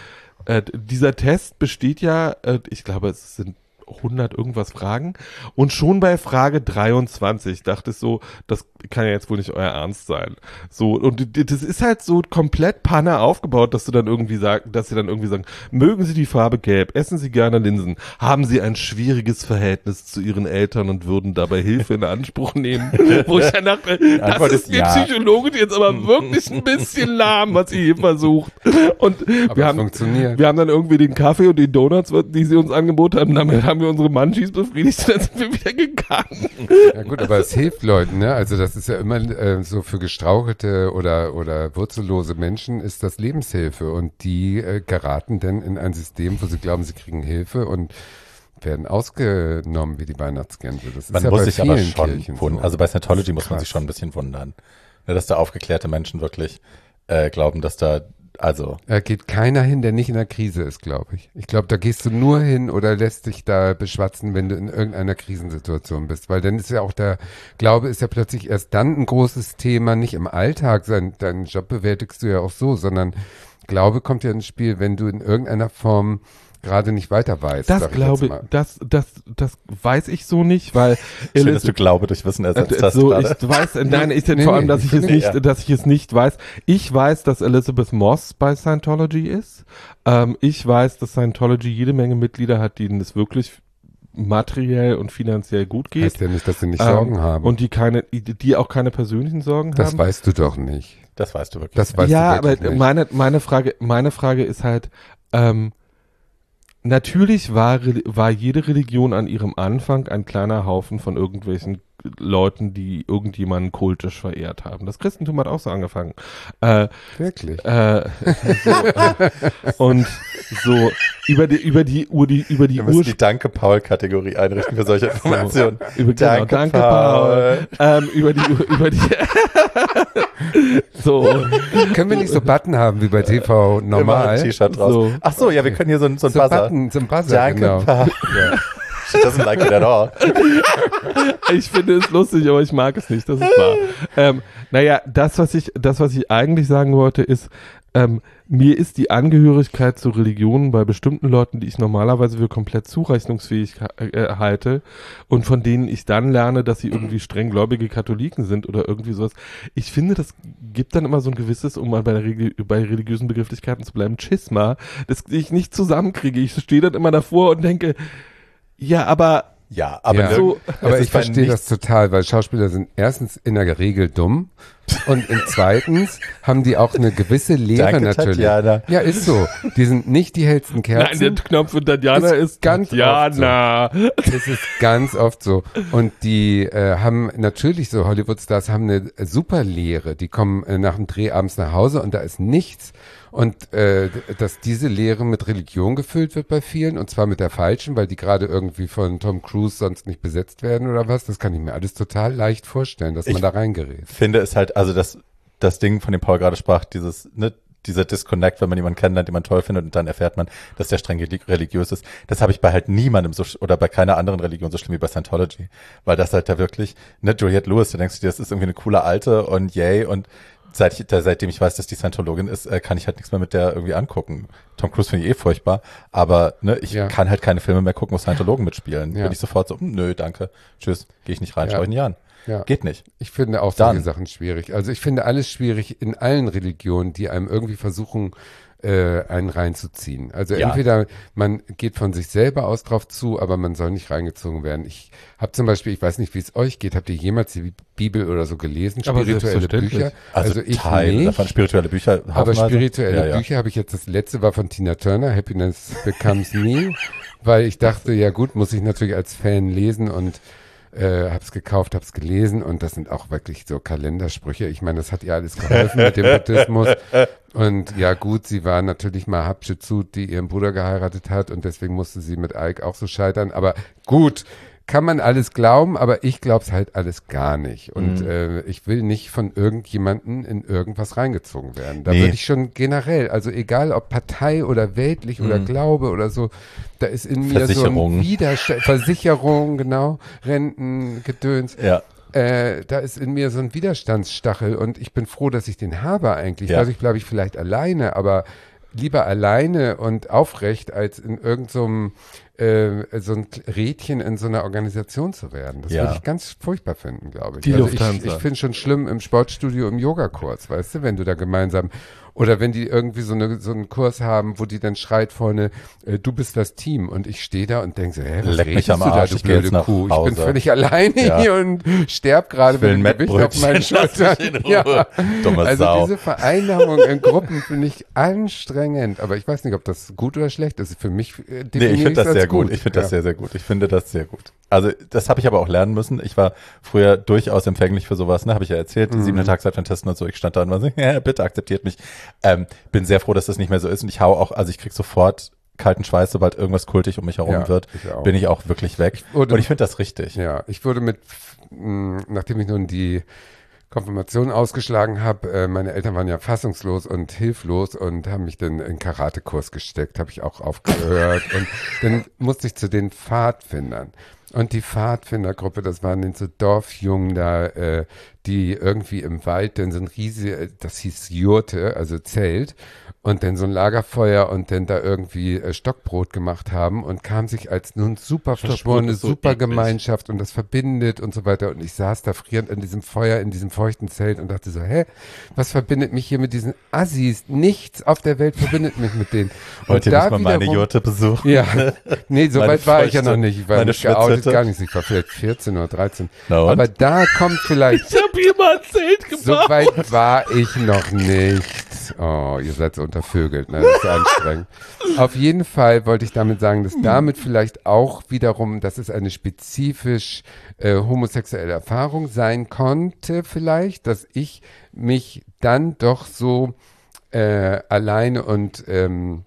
dieser Test besteht ja, ich glaube, es sind 100 irgendwas Fragen und schon bei Frage 23 dachte ich so, das kann ja jetzt wohl nicht euer Ernst sein. So, und das ist halt so komplett Panne aufgebaut, dass sie dann irgendwie sagen, mögen Sie die Farbe gelb, essen Sie gerne Linsen, haben Sie ein schwieriges Verhältnis zu Ihren Eltern und würden dabei Hilfe in Anspruch nehmen? Wo ich dann dachte, das ist die Psychologin jetzt aber wirklich ein bisschen lahm, was sie hier versucht. Und Aber es funktioniert. wir haben dann irgendwie den Kaffee und die Donuts, die sie uns angeboten haben, damit haben wir unsere Munchies befriedigt und dann sind wir wieder gegangen. Ja gut, aber es hilft Leuten, ne? Also das ist ja immer so für gestrauchelte oder wurzellose Menschen ist das Lebenshilfe und die geraten dann in ein System, wo sie glauben, sie kriegen Hilfe und werden ausgenommen wie die Weihnachtsgänse. Das ist Man ja muss bei sich aber vielen schon Kirchen wundern. so. Also bei Scientology muss man Krass. sich schon ein bisschen wundern. Ne, dass da aufgeklärte Menschen wirklich glauben, dass da, also Da geht keiner hin, der nicht in einer Krise ist, glaube ich. Ich glaube, da gehst du nur hin oder lässt dich da beschwatzen, wenn du in irgendeiner Krisensituation bist. Weil dann ist ja auch der Glaube ist ja plötzlich erst dann ein großes Thema, nicht im Alltag. Deinen Job bewältigst du ja auch so, sondern Glaube kommt ja ins Spiel, wenn du in irgendeiner Form gerade nicht weiter weißt. Das sag ich glaube jetzt ich, mal. das weiß ich so nicht, weil schön, dass du Glaube durch Wissen ersetzt hast so, gerade. ich weiß, nein, Nee, vor allem, dass ich es nee, nicht, ja. dass ich es nicht weiß. Ich weiß, dass Elizabeth Moss bei Scientology ist. Ich weiß, dass Scientology jede Menge Mitglieder hat, denen es wirklich materiell und finanziell gut geht. Heißt ja nicht, dass sie nicht Sorgen haben. Und die auch keine persönlichen Sorgen das haben. weißt du doch nicht. Das weißt du wirklich. Das weißt Ja, du aber wirklich nicht. meine Frage ist halt, natürlich war jede Religion an ihrem Anfang ein kleiner Haufen von irgendwelchen Leuten, die irgendjemanden kultisch verehrt haben. Das Christentum hat auch so angefangen. Wirklich. Und so, über die Wir müssen die Danke-Paul-Kategorie einrichten für solche Informationen. Danke Paul. Über die so. Können wir nicht so Button haben wie bei TV normal? Immer ein T-Shirt draus. So. Ach so, ja, wir können hier so ein Buzzer. Button, so ein Buzzer, Danke, genau. Paul. Ja. She doesn't like it at all. Ich finde es lustig, aber ich mag es nicht, das ist wahr. Naja, das, was ich eigentlich sagen wollte, ist, mir ist die Angehörigkeit zu Religionen bei bestimmten Leuten, die ich normalerweise für komplett zurechnungsfähig halte und von denen ich dann lerne, dass sie irgendwie strenggläubige Katholiken sind oder irgendwie sowas. Ich finde, das gibt dann immer so ein gewisses, um mal bei religiösen Begrifflichkeiten zu bleiben, Schisma, das ich nicht zusammenkriege. Ich stehe dann immer davor und denke, ja, aber so, aber ich verstehe das total, weil Schauspieler sind erstens in der Regel dumm und zweitens haben die auch eine gewisse Lehre. Danke, natürlich. Tatjana. Ja, ist so. Die sind nicht die hellsten Kerzen. Nein, der Knopf für Tatjana ist ganz Tatjana. So. Das ist ganz oft so. Und die haben natürlich so, Hollywood-Stars haben eine super Lehre. Die kommen nach dem Dreh abends nach Hause und da ist nichts. Und dass diese Lehre mit Religion gefüllt wird bei vielen, und zwar mit der falschen, weil die gerade irgendwie von Tom Cruise sonst nicht besetzt werden oder was, das kann ich mir alles total leicht vorstellen, dass man da reingerät. Ich finde es halt, also das Ding, von dem Paul gerade sprach, dieser Disconnect, wenn man jemanden kennenlernt, den man toll findet und dann erfährt man, dass der streng religiös ist, das habe ich bei halt niemandem oder bei keiner anderen Religion so schlimm wie bei Scientology, weil das halt da wirklich, Juliette Lewis, da denkst du dir, das ist irgendwie eine coole Alte und yay, und seitdem ich weiß, dass die Scientologin ist, kann ich halt nichts mehr mit der irgendwie angucken. Tom Cruise finde ich furchtbar, aber ich kann halt keine Filme mehr gucken, wo Scientologen mitspielen. Bin ich sofort so, nö, danke, tschüss, gehe ich nicht rein, schau ich nicht an. Ja. Geht nicht. Ich finde auch solche Sachen schwierig. Also ich finde alles schwierig in allen Religionen, die einem irgendwie versuchen, einen reinzuziehen. Also entweder man geht von sich selber aus drauf zu, aber man soll nicht reingezogen werden. Ich habe zum Beispiel, ich weiß nicht, wie es euch geht, habt ihr jemals die Bibel oder so gelesen? Spirituelle Bücher? Also ich nicht. Davon spirituelle Bücher. Aber spirituelle Bücher habe ich jetzt, das letzte war von Tina Turner, Happiness Becomes Me, weil ich dachte, ja gut, muss ich natürlich als Fan lesen und hab's gekauft, hab's gelesen und das sind auch wirklich so Kalendersprüche. Ich meine, das hat ihr alles geholfen mit dem Buddhismus. Und ja gut, sie war natürlich mal Hatshepsut, die ihren Bruder geheiratet hat und deswegen musste sie mit Ike auch so scheitern. Aber gut, kann man alles glauben, aber ich glaub's halt alles gar nicht. Und ich will nicht von irgendjemanden in irgendwas reingezogen werden. Da würde ich schon generell, also egal ob Partei oder weltlich oder Glaube oder so, da ist in mir so ein Widerstand, Versicherung, genau, Renten, Gedöns. Ja. Da ist in mir so ein Widerstandsstachel und ich bin froh, dass ich den habe eigentlich. Ja. Dadurch bleibe ich vielleicht alleine, aber lieber alleine und aufrecht, als in irgendeinem so ein Rädchen in so einer Organisation zu werden. Das würde ich ganz furchtbar finden, glaube ich. Die Lufthansa. Ich finde es schon schlimm im Sportstudio, im Yogakurs, weißt du, wenn du da gemeinsam, oder wenn die irgendwie so einen Kurs haben, wo die dann schreit vorne, du bist das Team, und ich stehe da und denke so, was leck mich am Arsch, du blöde Kuh? Ich bin völlig alleine hier und sterb gerade mit dem Gewicht auf meinen Schultern. Ja. Dumme Sau. Diese Vereinnahmung in Gruppen finde ich anstrengend, aber ich weiß nicht, ob das gut oder schlecht ist. Für mich ich finde das sehr gut. Ich finde das sehr, sehr gut. Ich finde das sehr gut. Also das habe ich aber auch lernen müssen. Ich war früher durchaus empfänglich für sowas, habe ich ja erzählt, 7. Tagsadventisten und so. Ich stand da und war so, bitte akzeptiert mich. Bin sehr froh, dass das nicht mehr so ist, und ich ich krieg sofort kalten Schweiß, sobald irgendwas kultig um mich herum wird, bin ich auch wirklich weg. Und ich finde das richtig. Ja, ich wurde nachdem ich nun die Konfirmation ausgeschlagen habe, meine Eltern waren ja fassungslos und hilflos und haben mich dann in Karatekurs gesteckt, habe ich auch aufgehört und dann musste ich zu den Pfadfindern. Und die Pfadfindergruppe, das waren dann so Dorfjungen da, die irgendwie im Wald dann so ein das hieß Jurte, also Zelt, und dann so ein Lagerfeuer und dann da irgendwie Stockbrot gemacht haben und kam sich als nun super verschworene, so super Gemeinschaft und das verbindet und so weiter. Und ich saß da frierend an diesem Feuer, in diesem feuchten Zelt und dachte so, was verbindet mich hier mit diesen Assis? Nichts auf der Welt verbindet mich mit denen. Wollt ihr nicht mal meine Jurte besuchen? Ja, nee, so weit war ich ja noch nicht. Ich war nicht geoutet, gar nicht. Ich war vielleicht 14 oder 13. Aber da kommt vielleicht... Ich hab hier mal ein Zelt gebaut. So weit war ich noch nicht. Oh, ihr seid so untervögelt, ne? Das ist anstrengend. Auf jeden Fall wollte ich damit sagen, dass damit vielleicht auch wiederum, dass es eine spezifisch homosexuelle Erfahrung sein konnte vielleicht, dass ich mich dann doch so alleine und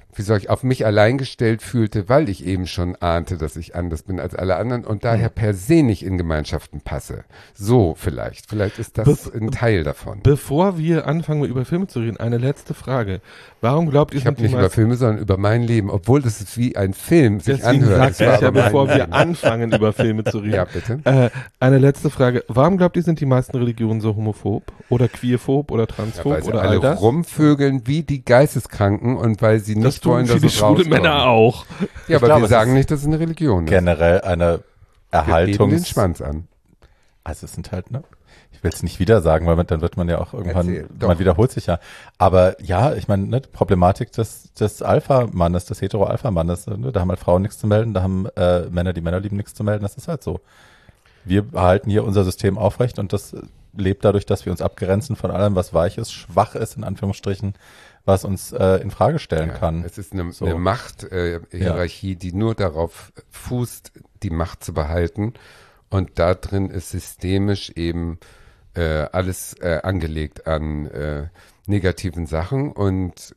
auf mich allein gestellt fühlte, weil ich eben schon ahnte, dass ich anders bin als alle anderen und daher per se nicht in Gemeinschaften passe. So vielleicht. Vielleicht ist das ein Teil davon. Bevor wir anfangen, über Filme zu reden, eine letzte Frage. Warum glaubt ihr, ich habe nicht über Filme, sondern über mein Leben, obwohl das ist wie ein Film sich anhört. Sagt ja, bevor wir anfangen, über Filme zu reden. Ja, bitte. Eine letzte Frage. Warum glaubt ihr, sind die meisten Religionen so homophob oder queerphob oder transphob weil sie oder alle all das? Rumvögeln wie die Geisteskranken und weil sie nicht wollen, dass es schwule Männer auch. Ja, aber wir sagen nicht, dass es eine Religion ist. Generell eine Erhaltung. den Schwanz an. Also es sind halt, ne? Ich will es nicht wieder sagen, weil dann wird man ja auch irgendwann, man wiederholt sich ja. Aber ja, ich meine, ne, Problematik des Alpha-Mannes, des Hetero-Alpha-Mannes, ne, da haben halt Frauen nichts zu melden, da haben Männer, die Männer lieben, nichts zu melden, das ist halt so. Wir halten hier unser System aufrecht und das lebt dadurch, dass wir uns abgrenzen von allem, was weich ist, schwach ist, in Anführungsstrichen, was uns in Frage stellen kann. Es ist eine Machthierarchie, die nur darauf fußt, die Macht zu behalten. Und da drin ist systemisch eben alles angelegt an negativen Sachen und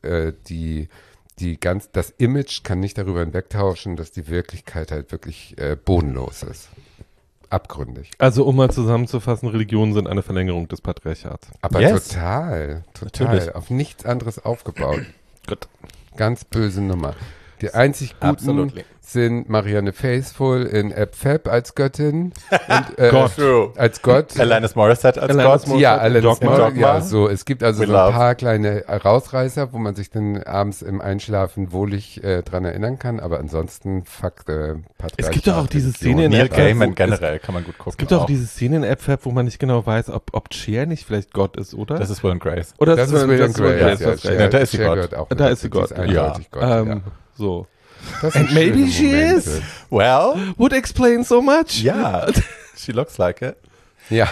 das Image kann nicht darüber hinwegtauschen, dass die Wirklichkeit halt wirklich bodenlos ist. Abgründig. Also um mal zusammenzufassen, Religionen sind eine Verlängerung des Patriarchats. Aber total. Natürlich. Auf nichts anderes aufgebaut. Gut. Ganz böse Nummer. Die einzig Guten sind Marianne Faithfull in Fab als Göttin und als Gott. Alanis Morissette als Gott. Ja, Alanis Morissette. Ja, so. Es gibt also so ein paar kleine Rausreißer, wo man sich dann abends im Einschlafen wohlig dran erinnern kann, aber ansonsten Patriarchat. Es gibt doch auch diese Szene in Neil Gaiman generell kann man gut gucken. Es gibt auch diese Szene in Fab, wo man nicht genau weiß, ob Cher nicht vielleicht Gott ist, oder? Das ist Will and Grace. Oder das ist Will and Grace. Da ist sie Gott. Da ist sie Gott. Eindeutig Gott. So. And maybe she is. Well. Would explain so much. Ja. She looks like it. Ja.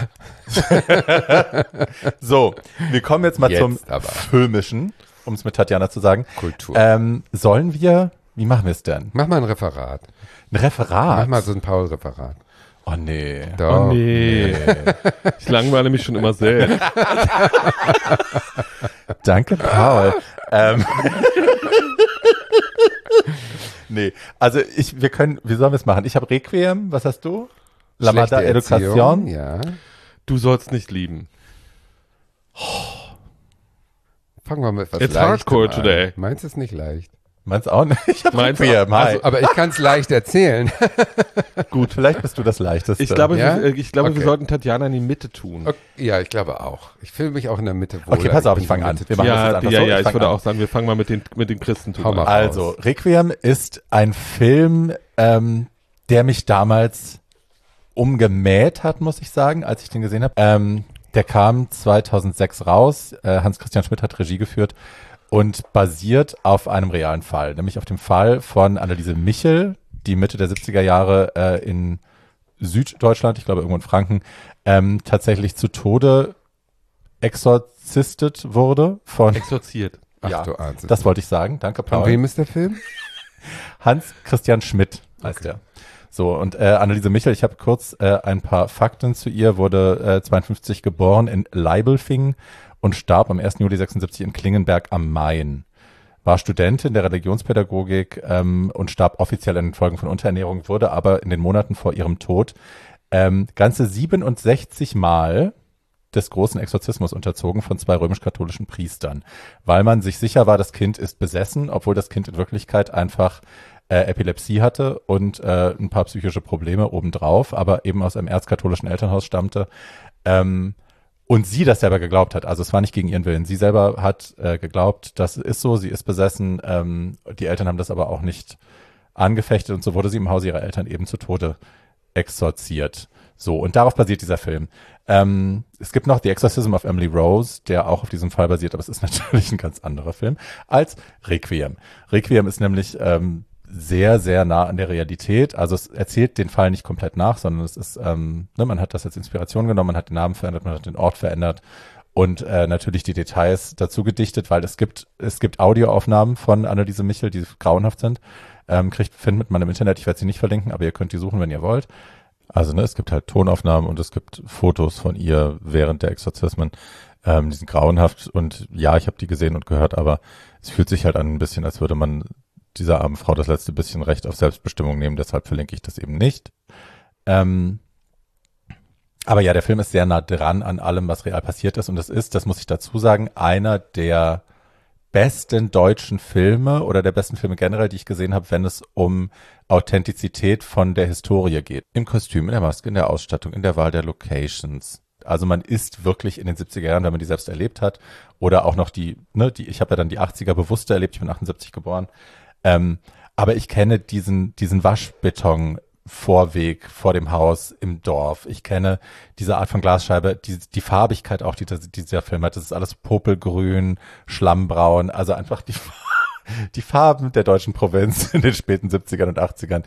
So, wir kommen jetzt mal zum Filmischen, um es mit Tatjana zu sagen. Kultur. Wie machen wir es denn? Mach mal ein Referat. Ein Referat? Mach mal so ein Paul-Referat. Oh nee. Doch. Oh nee. Ich langweile mich schon immer sehr. Danke, Paul. Nee, also wie sollen wir es machen? Ich habe Requiem, was hast du? Lamada Education. Ja. Du sollst nicht lieben. Fangen wir mit etwas It's Leichtem hardcore an. today. Meinst du es nicht leicht? Meinst auch nicht? Ich habe Requiem. Also, aber ich kann es leicht erzählen. Gut, vielleicht bist du das Leichteste. Ich glaube, Ja? wir sollten Tatjana in die Mitte tun. Okay. Ja, ich glaube auch. Ich fühle mich auch in der Mitte wohl. Okay, pass auf, ich fange an. Wir machen das jetzt einfach so. Ich würde auch sagen, wir fangen mal mit den Christentum an. Also, Requiem ist ein Film, der mich damals umgemäht hat, muss ich sagen, als ich den gesehen habe. Der kam 2006 raus. Hans-Christian Schmidt hat Regie geführt und basiert auf einem realen Fall, nämlich auf dem Fall von Anneliese Michel, die Mitte der 70er Jahre in Süddeutschland, ich glaube irgendwo in Franken, tatsächlich zu Tode exorziert wurde. Exorziert. Ach, du ahnst es. Das wollte ich sagen. Danke, Paul. Von wem ist der Film? Hans-Christian Schmidt heißt er. So, und Anneliese Michel, ich habe kurz ein paar Fakten zu ihr, wurde 52 geboren in Leibelfingen und starb am 1. Juli 76 in Klingenberg am Main. War Studentin der Religionspädagogik und starb offiziell an den Folgen von Unterernährung, wurde aber in den Monaten vor ihrem Tod ganze 67 Mal des großen Exorzismus unterzogen von 2 römisch-katholischen Priestern, weil man sich sicher war, das Kind ist besessen, obwohl das Kind in Wirklichkeit einfach Epilepsie hatte und ein paar psychische Probleme obendrauf, aber eben aus einem erzkatholischen Elternhaus stammte. Und sie das selber geglaubt hat. Also es war nicht gegen ihren Willen. Sie selber hat geglaubt, das ist so, sie ist besessen. Die Eltern haben das aber auch nicht angefechtet und so wurde sie im Hause ihrer Eltern eben zu Tode exorziert. So, und darauf basiert dieser Film. Es gibt noch The Exorcism of Emily Rose, der auch auf diesem Fall basiert, aber es ist natürlich ein ganz anderer Film als Requiem. Requiem ist nämlich sehr, sehr nah an der Realität. Also es erzählt den Fall nicht komplett nach, sondern es ist, man hat das als Inspiration genommen, man hat den Namen verändert, man hat den Ort verändert und natürlich die Details dazu gedichtet, weil es gibt Audioaufnahmen von Anneliese Michel, die grauenhaft sind. Findet man im Internet, ich werde sie nicht verlinken, aber ihr könnt die suchen, wenn ihr wollt. Also es gibt halt Tonaufnahmen und es gibt Fotos von ihr während der Exorzismen. Die sind grauenhaft und ja, ich habe die gesehen und gehört, aber es fühlt sich halt an ein bisschen, als würde man dieser armen Frau das letzte bisschen Recht auf Selbstbestimmung nehmen, deshalb verlinke ich das eben nicht. Aber ja, der Film ist sehr nah dran an allem, was real passiert ist und es ist, das muss ich dazu sagen, einer der besten deutschen Filme oder der besten Filme generell, die ich gesehen habe, wenn es um Authentizität von der Historie geht. Im Kostüm, in der Maske, in der Ausstattung, in der Wahl der Locations. Also man ist wirklich in den 70er Jahren, wenn man die selbst erlebt hat oder auch noch ich habe ja dann die 80er bewusster erlebt, ich bin 78 geboren, aber ich kenne diesen Waschbeton-Vorweg vor dem Haus im Dorf. Ich kenne diese Art von Glasscheibe, die Farbigkeit auch, die dieser Film hat. Das ist alles popelgrün, schlammbraun, also einfach die Farben der deutschen Provinz in den späten 70ern und 80ern.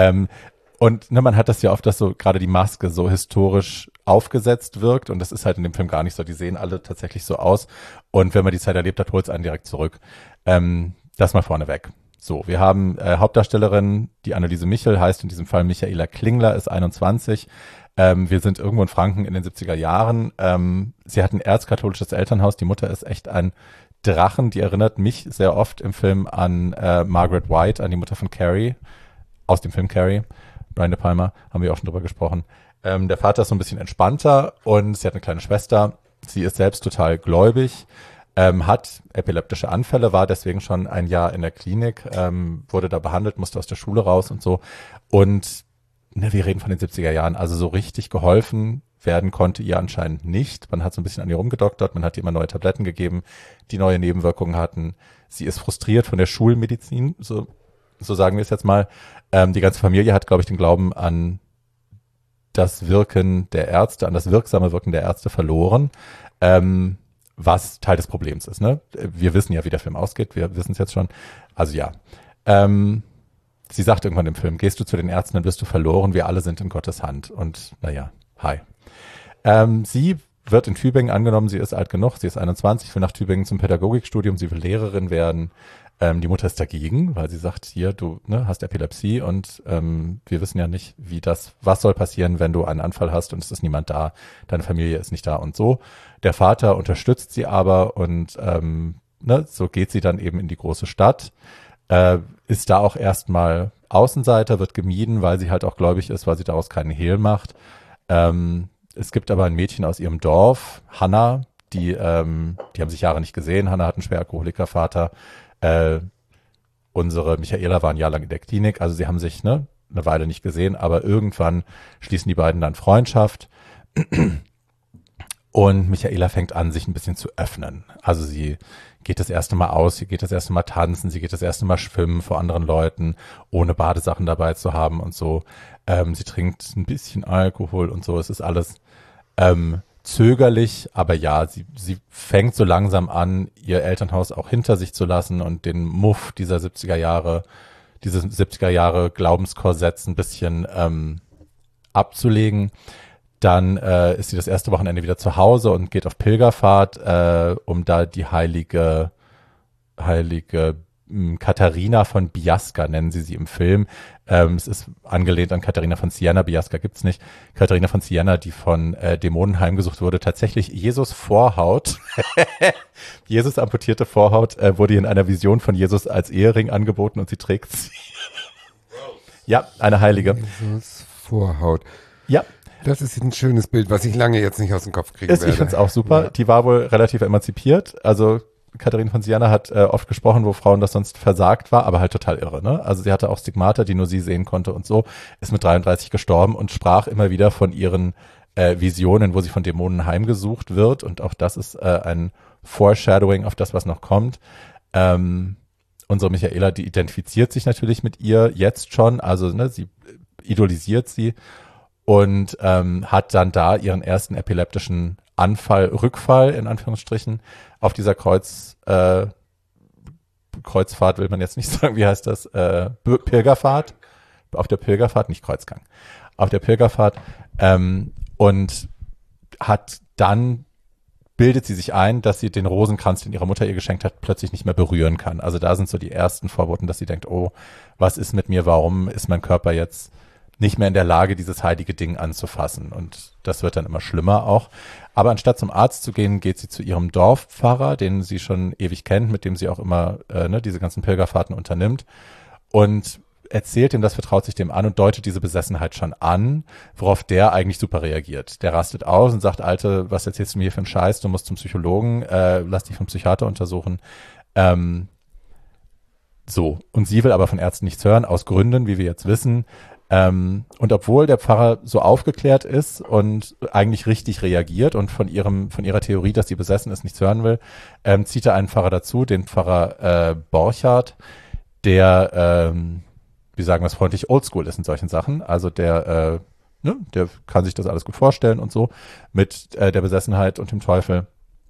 Und man hat das ja oft, dass so gerade die Maske so historisch aufgesetzt wirkt und das ist halt in dem Film gar nicht so. Die sehen alle tatsächlich so aus und wenn man die Zeit erlebt hat, holt es einen direkt zurück. Das mal vorneweg. So, wir haben Hauptdarstellerin, die Anneliese Michel, heißt in diesem Fall Michaela Klingler, ist 21. Wir sind irgendwo in Franken in den 70er Jahren. Sie hat ein erzkatholisches Elternhaus. Die Mutter ist echt ein Drachen. Die erinnert mich sehr oft im Film an Margaret White, an die Mutter von Carrie, aus dem Film Carrie. Brian De Palma, haben wir auch schon drüber gesprochen. Der Vater ist so ein bisschen entspannter und sie hat eine kleine Schwester. Sie ist selbst total gläubig. Hat epileptische Anfälle, war deswegen schon ein Jahr in der Klinik, wurde da behandelt, musste aus der Schule raus und so. Und wir reden von den 70er Jahren, also so richtig geholfen werden konnte ihr anscheinend nicht. Man hat so ein bisschen an ihr rumgedoktert, man hat ihr immer neue Tabletten gegeben, die neue Nebenwirkungen hatten. Sie ist frustriert von der Schulmedizin, so sagen wir es jetzt mal. Die ganze Familie hat, glaube ich, den Glauben an das Wirken der Ärzte, an das wirksame Wirken der Ärzte verloren. Was Teil des Problems ist, ne? Wir wissen ja, wie der Film ausgeht, wir wissen es jetzt schon. Also ja. Sie sagt irgendwann im Film, gehst du zu den Ärzten, dann wirst du verloren, wir alle sind in Gottes Hand. Und naja, hi. Sie wird in Tübingen angenommen, sie ist alt genug, sie ist 21, will nach Tübingen zum Pädagogikstudium, sie will Lehrerin werden. Die Mutter ist dagegen, weil sie sagt, hier, du hast Epilepsie und wir wissen ja nicht, was soll passieren, wenn du einen Anfall hast und es ist niemand da, deine Familie ist nicht da und so. Der Vater unterstützt sie aber und so geht sie dann eben in die große Stadt, ist da auch erstmal Außenseiter, wird gemieden, weil sie halt auch gläubig ist, weil sie daraus keinen Hehl macht. Es gibt aber ein Mädchen aus ihrem Dorf, Hannah, die haben sich Jahre nicht gesehen. Hannah hat einen Schweralkoholikervater. Unsere Michaela war ein Jahr lang in der Klinik, also sie haben sich eine Weile nicht gesehen, aber irgendwann schließen die beiden dann Freundschaft und Michaela fängt an, sich ein bisschen zu öffnen. Also sie geht das erste Mal aus, sie geht das erste Mal tanzen, sie geht das erste Mal schwimmen vor anderen Leuten, ohne Badesachen dabei zu haben und so. Sie trinkt ein bisschen Alkohol und so, es ist alles zögerlich, aber ja, sie fängt so langsam an, ihr Elternhaus auch hinter sich zu lassen und den Muff dieser 70er Jahre Glaubenskorsetts ein bisschen abzulegen. Dann ist sie das erste Wochenende wieder zu Hause und geht auf Pilgerfahrt, um da die heilige Katharina von Biasca, nennen sie im Film. Es ist angelehnt an Katharina von Siena, Biasca gibt's nicht. Katharina von Siena, die von Dämonen heimgesucht wurde, tatsächlich Jesus Vorhaut, Jesus amputierte Vorhaut, wurde in einer Vision von Jesus als Ehering angeboten und sie trägt sie. Ja, eine Heilige. Jesus Vorhaut. Ja. Das ist ein schönes Bild, was ich lange jetzt nicht aus dem Kopf kriegen werde. Ich finde es auch super. Ja. Die war wohl relativ emanzipiert, also Katharina von Siena hat oft gesprochen, wo Frauen das sonst versagt war, aber halt total irre, ne? Also sie hatte auch Stigmata, die nur sie sehen konnte und so, ist mit 33 gestorben und sprach immer wieder von ihren Visionen, wo sie von Dämonen heimgesucht wird und auch das ist ein Foreshadowing auf das, was noch kommt. Unsere Michaela, die identifiziert sich natürlich mit ihr jetzt schon, also sie idolisiert sie und hat dann da ihren ersten epileptischen Rückfall in Anführungsstrichen, auf dieser Kreuzfahrt will man jetzt nicht sagen, wie heißt das? Pilgerfahrt. Auf der Pilgerfahrt, nicht Kreuzgang. Auf der Pilgerfahrt und bildet sie sich ein, dass sie den Rosenkranz, den ihre Mutter ihr geschenkt hat, plötzlich nicht mehr berühren kann. Also da sind so die ersten Vorboten, dass sie denkt, oh, was ist mit mir? Warum ist mein Körper jetzt nicht mehr in der Lage, dieses heilige Ding anzufassen. Und das wird dann immer schlimmer auch. Aber anstatt zum Arzt zu gehen, geht sie zu ihrem Dorfpfarrer, den sie schon ewig kennt, mit dem sie auch immer diese ganzen Pilgerfahrten unternimmt. Und erzählt ihm das, vertraut sich dem an und deutet diese Besessenheit schon an, worauf der eigentlich super reagiert. Der rastet aus und sagt, Alte, was erzählst du mir hier für einen Scheiß? Du musst zum Psychologen, lass dich vom Psychiater untersuchen. So, und sie will aber von Ärzten nichts hören, aus Gründen, wie wir jetzt wissen. Und obwohl der Pfarrer so aufgeklärt ist und eigentlich richtig reagiert und von ihrer Theorie, dass sie besessen ist, nichts hören will, zieht er einen Pfarrer dazu, den Pfarrer Borchardt, der wie sagen wir es freundlich, oldschool ist in solchen Sachen. Also der kann sich das alles gut vorstellen und so mit der Besessenheit und dem Teufel.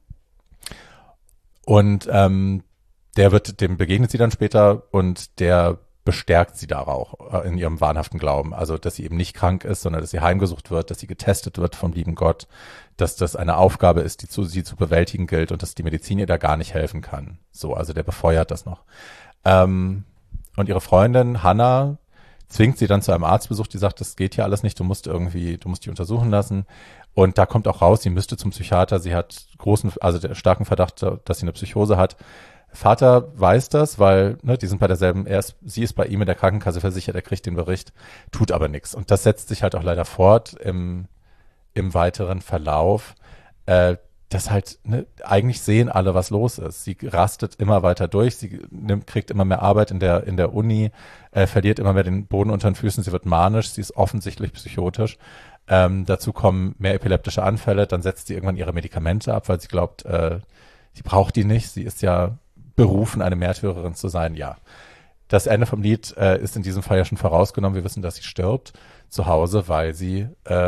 Und dem begegnet sie dann später und der bestärkt sie darauf in ihrem wahnhaften Glauben. Also, dass sie eben nicht krank ist, sondern dass sie heimgesucht wird, dass sie getestet wird vom lieben Gott, dass das eine Aufgabe ist, sie zu bewältigen gilt und dass die Medizin ihr da gar nicht helfen kann. So, also der befeuert das noch. Und ihre Freundin Hannah zwingt sie dann zu einem Arztbesuch, die sagt, das geht hier alles nicht, du musst die untersuchen lassen. Und da kommt auch raus, sie müsste zum Psychiater, sie hat der starken Verdacht, dass sie eine Psychose hat. Vater weiß das, weil die sind bei derselben, sie ist bei ihm in der Krankenkasse versichert, er kriegt den Bericht, tut aber nichts. Und das setzt sich halt auch leider fort im weiteren Verlauf, dass halt, eigentlich sehen alle, was los ist. Sie rastet immer weiter durch, sie kriegt immer mehr Arbeit in der Uni, verliert immer mehr den Boden unter den Füßen, sie wird manisch, sie ist offensichtlich psychotisch. Dazu kommen mehr epileptische Anfälle, dann setzt sie irgendwann ihre Medikamente ab, weil sie glaubt, sie braucht die nicht, sie ist ja berufen, eine Märtyrerin zu sein, ja. Das Ende vom Lied ist in diesem Fall ja schon vorausgenommen, wir wissen, dass sie stirbt zu Hause, weil sie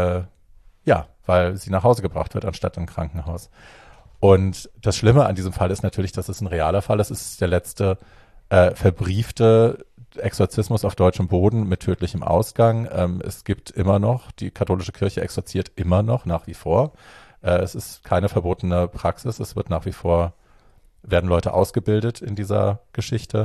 nach Hause gebracht wird, anstatt im Krankenhaus. Und das Schlimme an diesem Fall ist natürlich, dass es ein realer Fall ist. Es ist der letzte verbriefte Exorzismus auf deutschem Boden mit tödlichem Ausgang. Es gibt immer noch, die katholische Kirche exorziert immer noch, nach wie vor. Es ist keine verbotene Praxis. Es wird nach wie vor, werden Leute ausgebildet in dieser Geschichte.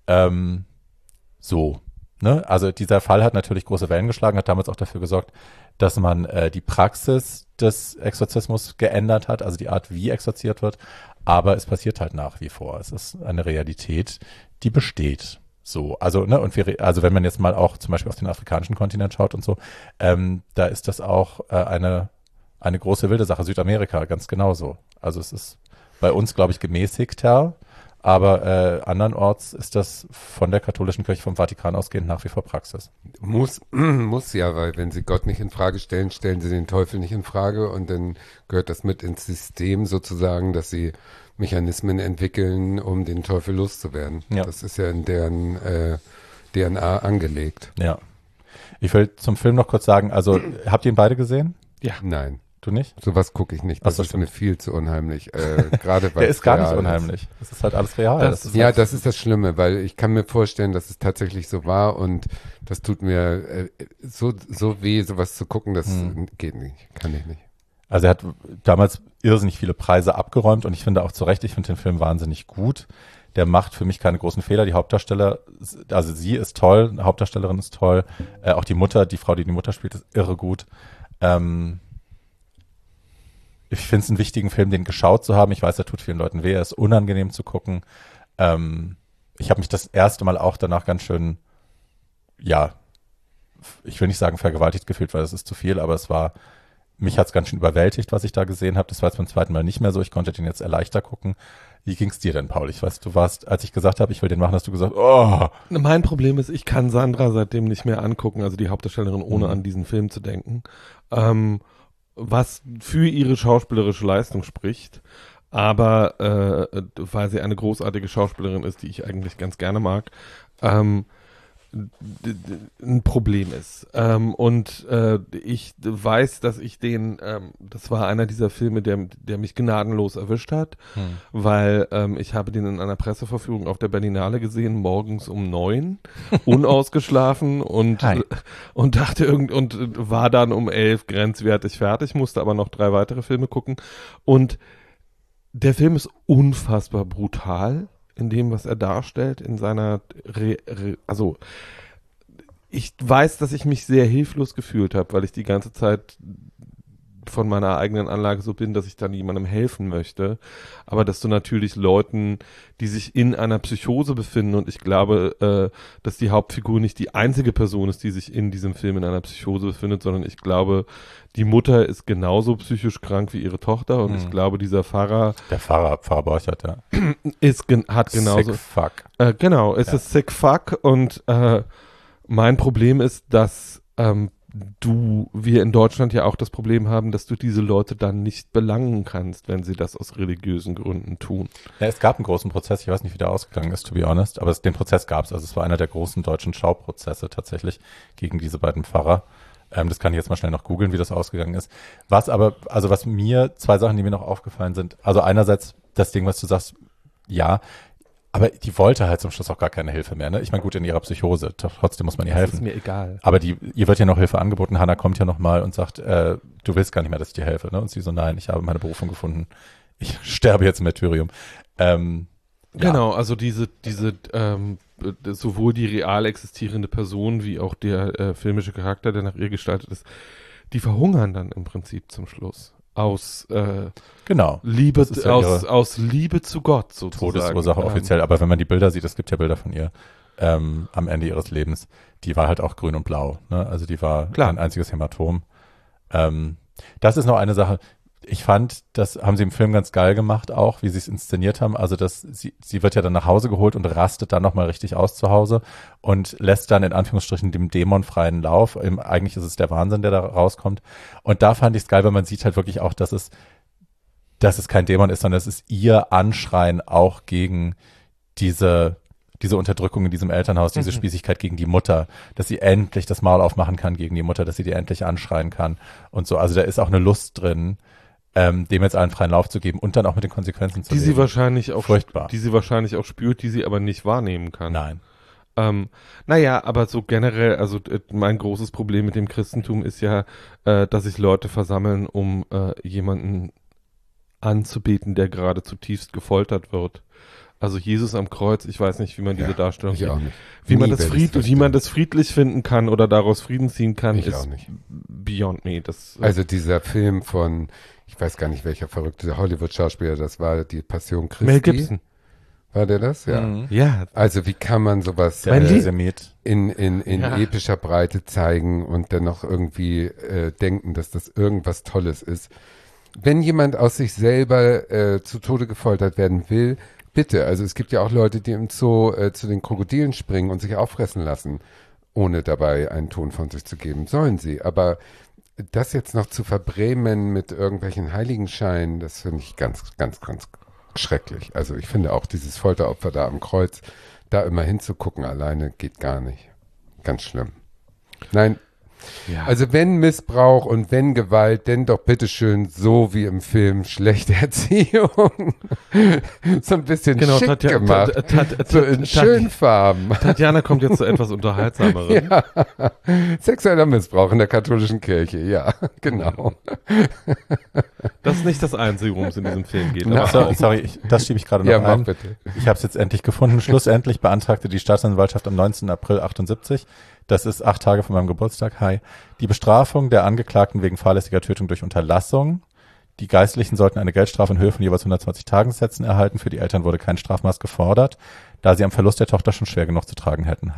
Also dieser Fall hat natürlich große Wellen geschlagen, hat damals auch dafür gesorgt, dass man die Praxis des Exorzismus geändert hat, also die Art, wie exorziert wird. Aber es passiert halt nach wie vor. Es ist eine Realität, die besteht. So, also, wenn man jetzt mal auch zum Beispiel auf den afrikanischen Kontinent schaut und so, da ist das auch eine große wilde Sache. Südamerika, ganz genauso. Also es ist bei uns, glaube ich, gemäßigter. Aber andernorts ist das von der katholischen Kirche vom Vatikan ausgehend nach wie vor Praxis. Muss ja, weil wenn sie Gott nicht in Frage stellen, stellen sie den Teufel nicht in Frage und dann gehört das mit ins System sozusagen, dass sie Mechanismen entwickeln, um den Teufel loszuwerden. Ja. Das ist ja in deren DNA angelegt. Ja. Ich will zum Film noch kurz sagen, also habt ihr ihn beide gesehen? Ja. Nein. Du nicht? Sowas gucke ich nicht. Das ist mir viel zu unheimlich. Gerade weil der ist gar nicht unheimlich. Das ist halt alles real. Das ist das Schlimme, weil ich kann mir vorstellen, dass es tatsächlich so war und das tut mir so weh, sowas zu gucken, das geht nicht, kann ich nicht. Also er hat damals irrsinnig viele Preise abgeräumt und ich finde auch zu Recht, ich finde den Film wahnsinnig gut. Der macht für mich keine großen Fehler. Die Hauptdarsteller, also sie ist toll, die Hauptdarstellerin ist toll. Auch die Mutter, die Frau, die die Mutter spielt, ist irre gut. Ich finde es einen wichtigen Film, den geschaut zu haben. Ich weiß, er tut vielen Leuten weh, er ist unangenehm zu gucken. Ich habe mich das erste Mal auch danach ganz schön, ich will nicht sagen vergewaltigt gefühlt, weil das ist zu viel, aber mich hat es ganz schön überwältigt, was ich da gesehen habe. Das war jetzt beim zweiten Mal nicht mehr so. Ich konnte den jetzt erleichtert gucken. Wie ging es dir denn, Paul? Ich weiß, du warst, als ich gesagt habe, ich will den machen, hast du gesagt, oh. Mein Problem ist, ich kann Sandra seitdem nicht mehr angucken, also die Hauptdarstellerin, ohne an diesen Film zu denken. Was für ihre schauspielerische Leistung spricht, aber weil sie eine großartige Schauspielerin ist, die ich eigentlich ganz gerne mag, ein Problem ist. Ich weiß, dass ich das war einer dieser Filme, der mich gnadenlos erwischt hat, weil ich habe den in einer Presseverführung auf der Berlinale gesehen, morgens um 9, unausgeschlafen und dachte und war dann um 11 grenzwertig fertig, musste aber noch 3 weitere Filme gucken und der Film ist unfassbar brutal in dem, was er darstellt, in seiner, ich weiß, dass ich mich sehr hilflos gefühlt habe, weil ich die ganze Zeit von meiner eigenen Anlage so bin, dass ich dann jemandem helfen möchte. Aber dass du natürlich Leuten, die sich in einer Psychose befinden, und ich glaube, dass die Hauptfigur nicht die einzige Person ist, die sich in diesem Film in einer Psychose befindet, sondern ich glaube, die Mutter ist genauso psychisch krank wie ihre Tochter, und ich glaube, dieser Pfarrer... Der Pfarrer Borchert, ja. Hat genauso... Sick fuck. Genau, ist es sick fuck, und mein Problem ist, dass wir in Deutschland ja auch das Problem haben, dass du diese Leute dann nicht belangen kannst, wenn sie das aus religiösen Gründen tun. Ja, es gab einen großen Prozess, ich weiß nicht, wie der ausgegangen ist, to be honest, aber den Prozess gab es. Also es war einer der großen deutschen Schauprozesse tatsächlich gegen diese beiden Pfarrer. Das kann ich jetzt mal schnell noch googeln, wie das ausgegangen ist. Was mir, zwei Sachen, die mir noch aufgefallen sind. Also einerseits das Ding, was du sagst, ja, aber die wollte halt zum Schluss auch gar keine Hilfe mehr, ne? Ich meine, gut, in ihrer Psychose, trotzdem muss man ihr helfen. Das ist mir egal. Aber ihr wird ja noch Hilfe angeboten. Hannah kommt ja noch mal und sagt, du willst gar nicht mehr, dass ich dir helfe, ne? Und sie so, nein, ich habe meine Berufung gefunden. Ich sterbe jetzt im Martyrium. Genau, also diese sowohl die real existierende Person wie auch der filmische Charakter, der nach ihr gestaltet ist, die verhungern dann im Prinzip zum Schluss. Aus Liebe, ja aus Liebe zu Gott sozusagen. Todesursache offiziell, aber wenn man die Bilder sieht, es gibt ja Bilder von ihr am Ende ihres Lebens, die war halt auch grün und blau, ne? Also die war ein einziges Hämatom. Das ist noch eine Sache, ich fand, das haben sie im Film ganz geil gemacht auch, wie sie es inszeniert haben, also dass sie wird ja dann nach Hause geholt und rastet dann nochmal richtig aus zu Hause und lässt dann in Anführungsstrichen dem Dämon freien Lauf. Eigentlich ist es der Wahnsinn, der da rauskommt, und da fand ich es geil, weil man sieht halt wirklich auch, dass es kein Dämon ist, sondern es ist ihr Anschreien auch gegen diese Unterdrückung in diesem Elternhaus, diese Spießigkeit gegen die Mutter, dass sie endlich das Maul aufmachen kann gegen die Mutter, dass sie die endlich anschreien kann und so. Also da ist auch eine Lust drin, dem jetzt allen freien Lauf zu geben und dann auch mit den Konsequenzen zu leben. Die sie wahrscheinlich auch furchtbar. Die sie wahrscheinlich auch spürt, die sie aber nicht wahrnehmen kann. Nein. Naja, aber so generell, also mein großes Problem mit dem Christentum ist ja, dass sich Leute versammeln, um jemanden anzubeten, der gerade zutiefst gefoltert wird. Also Jesus am Kreuz, ich weiß nicht, wie man diese Darstellung, wie man das friedlich finden kann oder daraus Frieden ziehen kann, ist auch nicht beyond me. Also dieser Film von, ich weiß gar nicht, welcher verrückte Hollywood-Schauspieler das war, die Passion Christi. Mel Gibson. War der das? Ja. Ja. Also wie kann man sowas in epischer Breite zeigen und dennoch irgendwie denken, dass das irgendwas Tolles ist? Wenn jemand aus sich selber zu Tode gefoltert werden will, bitte. Also es gibt ja auch Leute, die im Zoo zu den Krokodilen springen und sich auffressen lassen, ohne dabei einen Ton von sich zu geben. Sollen sie. Aber das jetzt noch zu verbrämen mit irgendwelchen Heiligenscheinen, das finde ich ganz, ganz, ganz schrecklich. Also ich finde auch dieses Folteropfer da am Kreuz, da immer hinzugucken alleine geht gar nicht. Ganz schlimm. Nein. Ja. Also wenn Missbrauch und wenn Gewalt, denn doch bitteschön so wie im Film schlechte Erziehung. So ein bisschen schick gemacht. So in schönen Farben. Tatjana kommt jetzt zu etwas Unterhaltsameren. Ja. Sexueller Missbrauch in der katholischen Kirche, ja, genau. Das ist nicht das Einzige, worum es in diesem Film geht. Sorry, das schiebe ich gerade noch ein. Bitte. Ich habe es jetzt endlich gefunden. Schlussendlich beantragte die Staatsanwaltschaft am 19. April 78, das ist 8 Tage von meinem Geburtstag, die Bestrafung der Angeklagten wegen fahrlässiger Tötung durch Unterlassung. Die Geistlichen sollten eine Geldstrafe in Höhe von jeweils 120 Tagessätzen erhalten. Für die Eltern wurde kein Strafmaß gefordert, da sie am Verlust der Tochter schon schwer genug zu tragen hätten.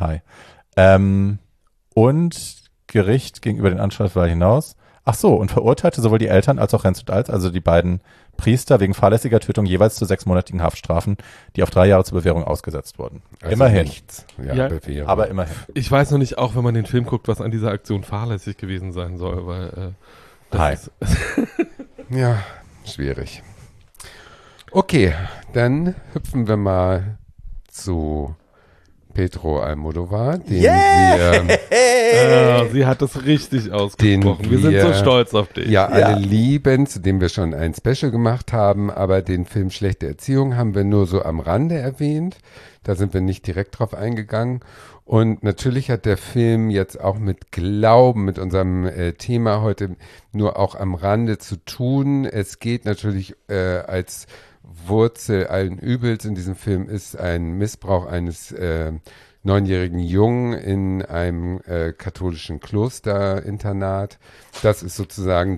Und Gericht gegenüber den Anstalten hinaus. Ach so, und verurteilte sowohl die Eltern als auch Renz und Alz, also die beiden Priester, wegen fahrlässiger Tötung jeweils zu 6-monatigen Haftstrafen, die auf 3 Jahre zur Bewährung ausgesetzt wurden. Also immerhin. Nichts. Ja, Bewährung. Aber immerhin. Ich weiß noch nicht, auch wenn man den Film guckt, was an dieser Aktion fahrlässig gewesen sein soll, weil das ist ja, schwierig. Okay, dann hüpfen wir mal zu Pedro Almodovar, den wir... sie hat es richtig ausgesprochen. Wir sind so stolz auf dich. Ja, alle lieben, zu dem wir schon ein Special gemacht haben, aber den Film Schlechte Erziehung haben wir nur so am Rande erwähnt. Da sind wir nicht direkt drauf eingegangen. Und natürlich hat der Film jetzt auch mit Glauben, mit unserem Thema heute nur auch am Rande zu tun. Es geht natürlich als Wurzel allen Übels in diesem Film ist ein Missbrauch eines 9-jährigen Jungen in einem katholischen Klosterinternat. Das ist sozusagen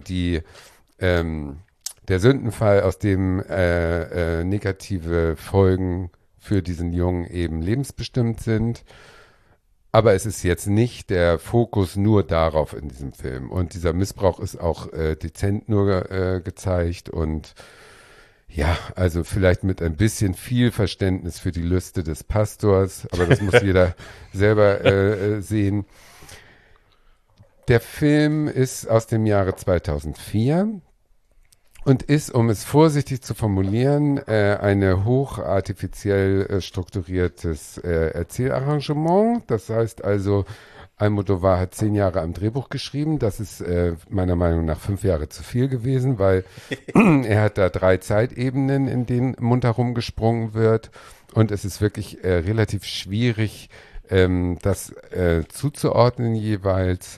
der Sündenfall, aus dem negative Folgen für diesen Jungen eben lebensbestimmt sind. Aber es ist jetzt nicht der Fokus nur darauf in diesem Film. Und dieser Missbrauch ist auch dezent nur gezeigt und ja, also vielleicht mit ein bisschen viel Verständnis für die Lüste des Pastors, aber das muss jeder selber sehen. Der Film ist aus dem Jahre 2004. Und ist, um es vorsichtig zu formulieren, eine hochartifiziell strukturiertes Erzählarrangement. Das heißt also, Almodovar hat 10 Jahre am Drehbuch geschrieben. Das ist meiner Meinung nach 5 Jahre zu viel gewesen, weil er hat da 3 Zeitebenen, in denen munter rumgesprungen wird. Und es ist wirklich relativ schwierig, das zuzuordnen jeweils.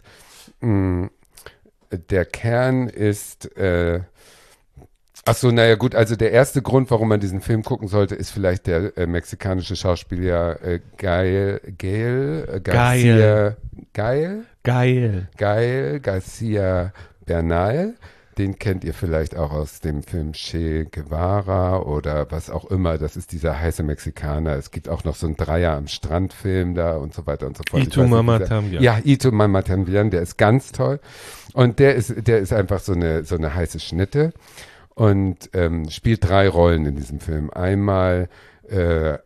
Der Kern ist ach so, naja gut, also der erste Grund, warum man diesen Film gucken sollte, ist vielleicht der mexikanische Schauspieler Gael Garcia Bernal. Den kennt ihr vielleicht auch aus dem Film Che Guevara oder was auch immer. Das ist dieser heiße Mexikaner. Es gibt auch noch so einen Dreier am Strand-Film da und so weiter und so fort. Y Tu Mamá También. Ja, Y Tu Mamá También, der ist ganz toll. Und der ist einfach so eine heiße Schnitte. Und spielt 3 Rollen in diesem Film. Einmal, wie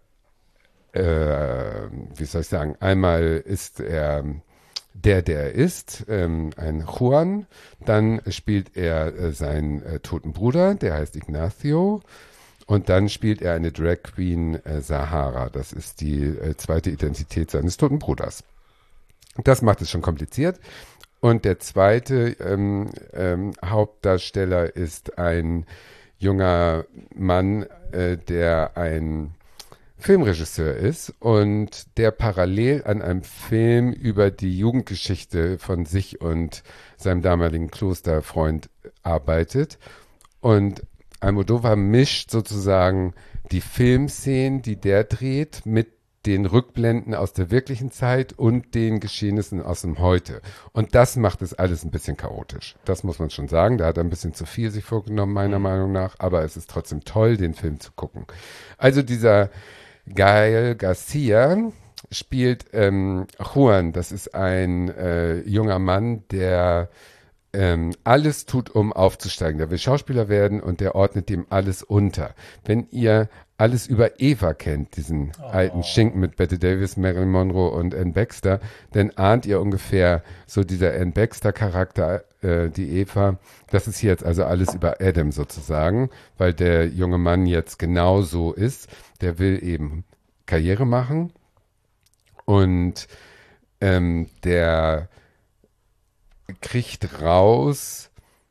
soll ich sagen, einmal ist er der er ist, ein Juan. Dann spielt er seinen toten Bruder, der heißt Ignacio. Und dann spielt er eine Drag Queen, Sahara. Das ist die zweite Identität seines toten Bruders. Das macht es schon kompliziert. Und der zweite Hauptdarsteller ist ein junger Mann, der ein Filmregisseur ist und der parallel an einem Film über die Jugendgeschichte von sich und seinem damaligen Klosterfreund arbeitet. Und Almodovar mischt sozusagen die Filmszenen, die der dreht, mit den Rückblenden aus der wirklichen Zeit und den Geschehnissen aus dem Heute. Und das macht es alles ein bisschen chaotisch. Das muss man schon sagen. Da hat er ein bisschen zu viel sich vorgenommen, meiner Meinung nach. Aber es ist trotzdem toll, den Film zu gucken. Also dieser Gael Garcia spielt Juan. Das ist ein junger Mann, der alles tut, um aufzusteigen. Der will Schauspieler werden und der ordnet dem alles unter. Wenn ihr alles über Eva kennt, diesen alten Schinken mit Bette Davis, Marilyn Monroe und Anne Baxter, dann ahnt ihr ungefähr so dieser Anne Baxter-Charakter, die Eva. Das ist hier jetzt also alles über Adam sozusagen, weil der junge Mann jetzt genau so ist. Der will eben Karriere machen und der kriegt raus,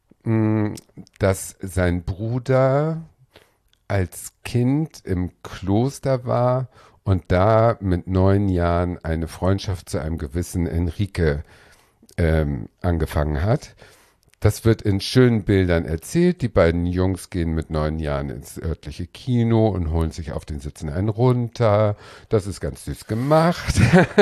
dass sein Bruder als Kind im Kloster war und da mit 9 Jahren eine Freundschaft zu einem gewissen Enrique angefangen hat. Das wird in schönen Bildern erzählt. Die beiden Jungs gehen mit 9 Jahren ins örtliche Kino und holen sich auf den Sitzen einen runter. Das ist ganz süß gemacht.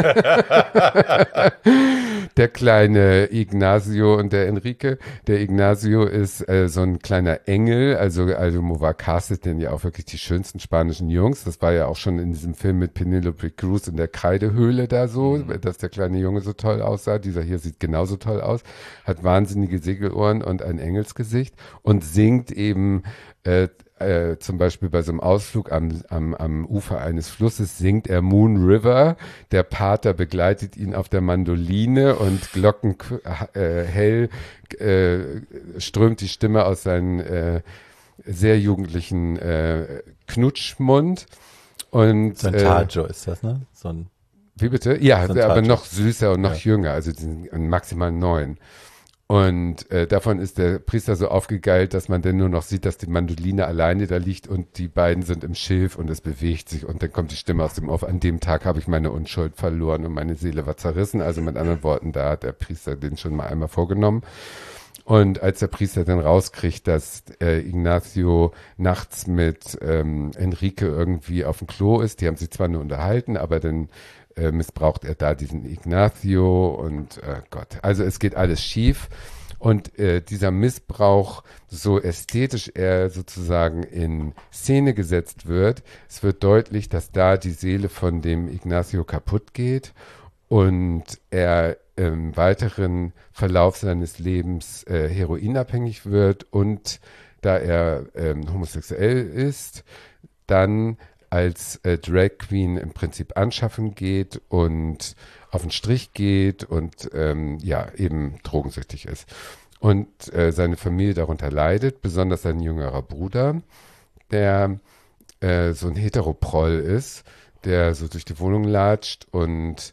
Der kleine Ignacio und der Enrique. Der Ignacio ist so ein kleiner Engel. Also Almodovar castet den ja auch wirklich die schönsten spanischen Jungs. Das war ja auch schon in diesem Film mit Penelope Cruz in der Kreidehöhle da so, dass der kleine Junge so toll aussah. Dieser hier sieht genauso toll aus. Hat wahnsinnige Segelohren und ein Engelsgesicht und singt eben zum Beispiel bei so einem Ausflug am Ufer eines Flusses singt er Moon River. Der Pater begleitet ihn auf der Mandoline und glockenhell strömt die Stimme aus seinen sehr jugendlichen Knutschmund. Und, so ein Tajo ist das, ne? So ein, wie bitte? Ja, so ein aber Tajo. noch süßer und noch jünger, also die sind maximal 9. Und davon ist der Priester so aufgegeilt, dass man dann nur noch sieht, dass die Mandoline alleine da liegt und die beiden sind im Schilf und es bewegt sich und dann kommt die Stimme aus dem Off. An dem Tag habe ich meine Unschuld verloren und meine Seele war zerrissen. Also mit anderen Worten, da hat der Priester den schon mal einmal vorgenommen. Und als der Priester dann rauskriegt, dass Ignacio nachts mit Enrique irgendwie auf dem Klo ist, die haben sich zwar nur unterhalten, aber dann missbraucht er da diesen Ignacio und Gott. Also es geht alles schief. Und dieser Missbrauch, so ästhetisch er sozusagen in Szene gesetzt wird, es wird deutlich, dass da die Seele von dem Ignacio kaputt geht und er im weiteren Verlauf seines Lebens heroinabhängig wird und da er homosexuell ist, dann als Drag Queen im Prinzip anschaffen geht und auf den Strich geht und eben drogensüchtig ist. Und seine Familie darunter leidet, besonders sein jüngerer Bruder, der so ein Heteroproll ist, der so durch die Wohnung latscht und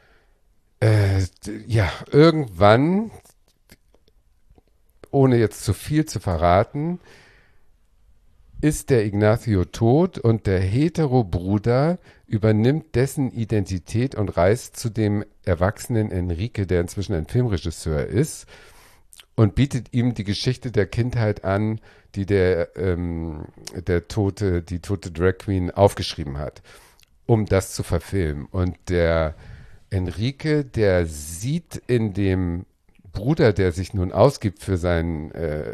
irgendwann, ohne jetzt zu viel zu verraten, ist der Ignacio tot und der Hetero-Bruder übernimmt dessen Identität und reist zu dem erwachsenen Enrique, der inzwischen ein Filmregisseur ist, und bietet ihm die Geschichte der Kindheit an, die die tote Drag Queen aufgeschrieben hat, um das zu verfilmen. Und der Enrique, der sieht in dem Bruder, der sich nun ausgibt für seinen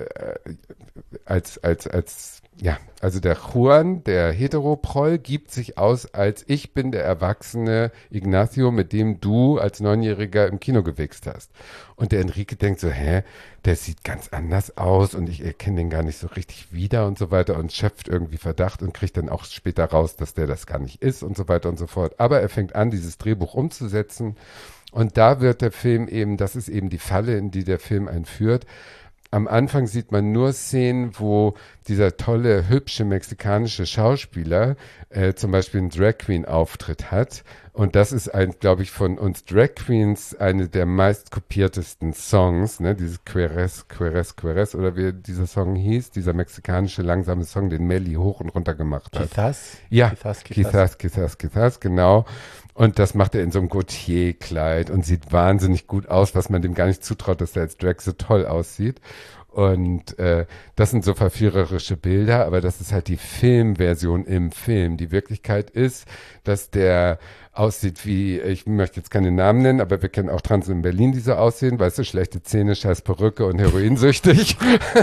also der Juan, der Heteroproll, gibt sich aus, als ich bin der erwachsene Ignacio, mit dem du als 9-Jähriger im Kino gewichst hast. Und der Enrique denkt so, der sieht ganz anders aus und ich erkenne den gar nicht so richtig wieder und so weiter und schöpft irgendwie Verdacht und kriegt dann auch später raus, dass der das gar nicht ist und so weiter und so fort. Aber er fängt an, dieses Drehbuch umzusetzen und da wird der Film eben, das ist eben die Falle, in die der Film einführt. Am Anfang sieht man nur Szenen, wo dieser tolle, hübsche mexikanische Schauspieler zum Beispiel einen Drag Queen Auftritt hat. Und das ist glaube ich, von uns Drag Queens eine der meistkopiertesten Songs, ne? Dieses Queres, Queres, Queres oder wie dieser Song hieß, dieser mexikanische langsame Song, den Melly hoch und runter gemacht hat. Quizás? Ja, Quizás, genau. Und das macht er in so einem Gautier-Kleid und sieht wahnsinnig gut aus, was man dem gar nicht zutraut, dass er als Drag so toll aussieht. Und das sind so verführerische Bilder, aber das ist halt die Filmversion im Film. Die Wirklichkeit ist, dass der aussieht wie, ich möchte jetzt keine Namen nennen, aber wir kennen auch Trans in Berlin, die so aussehen, weißt du, schlechte Zähne, scheiß Perücke und heroinsüchtig.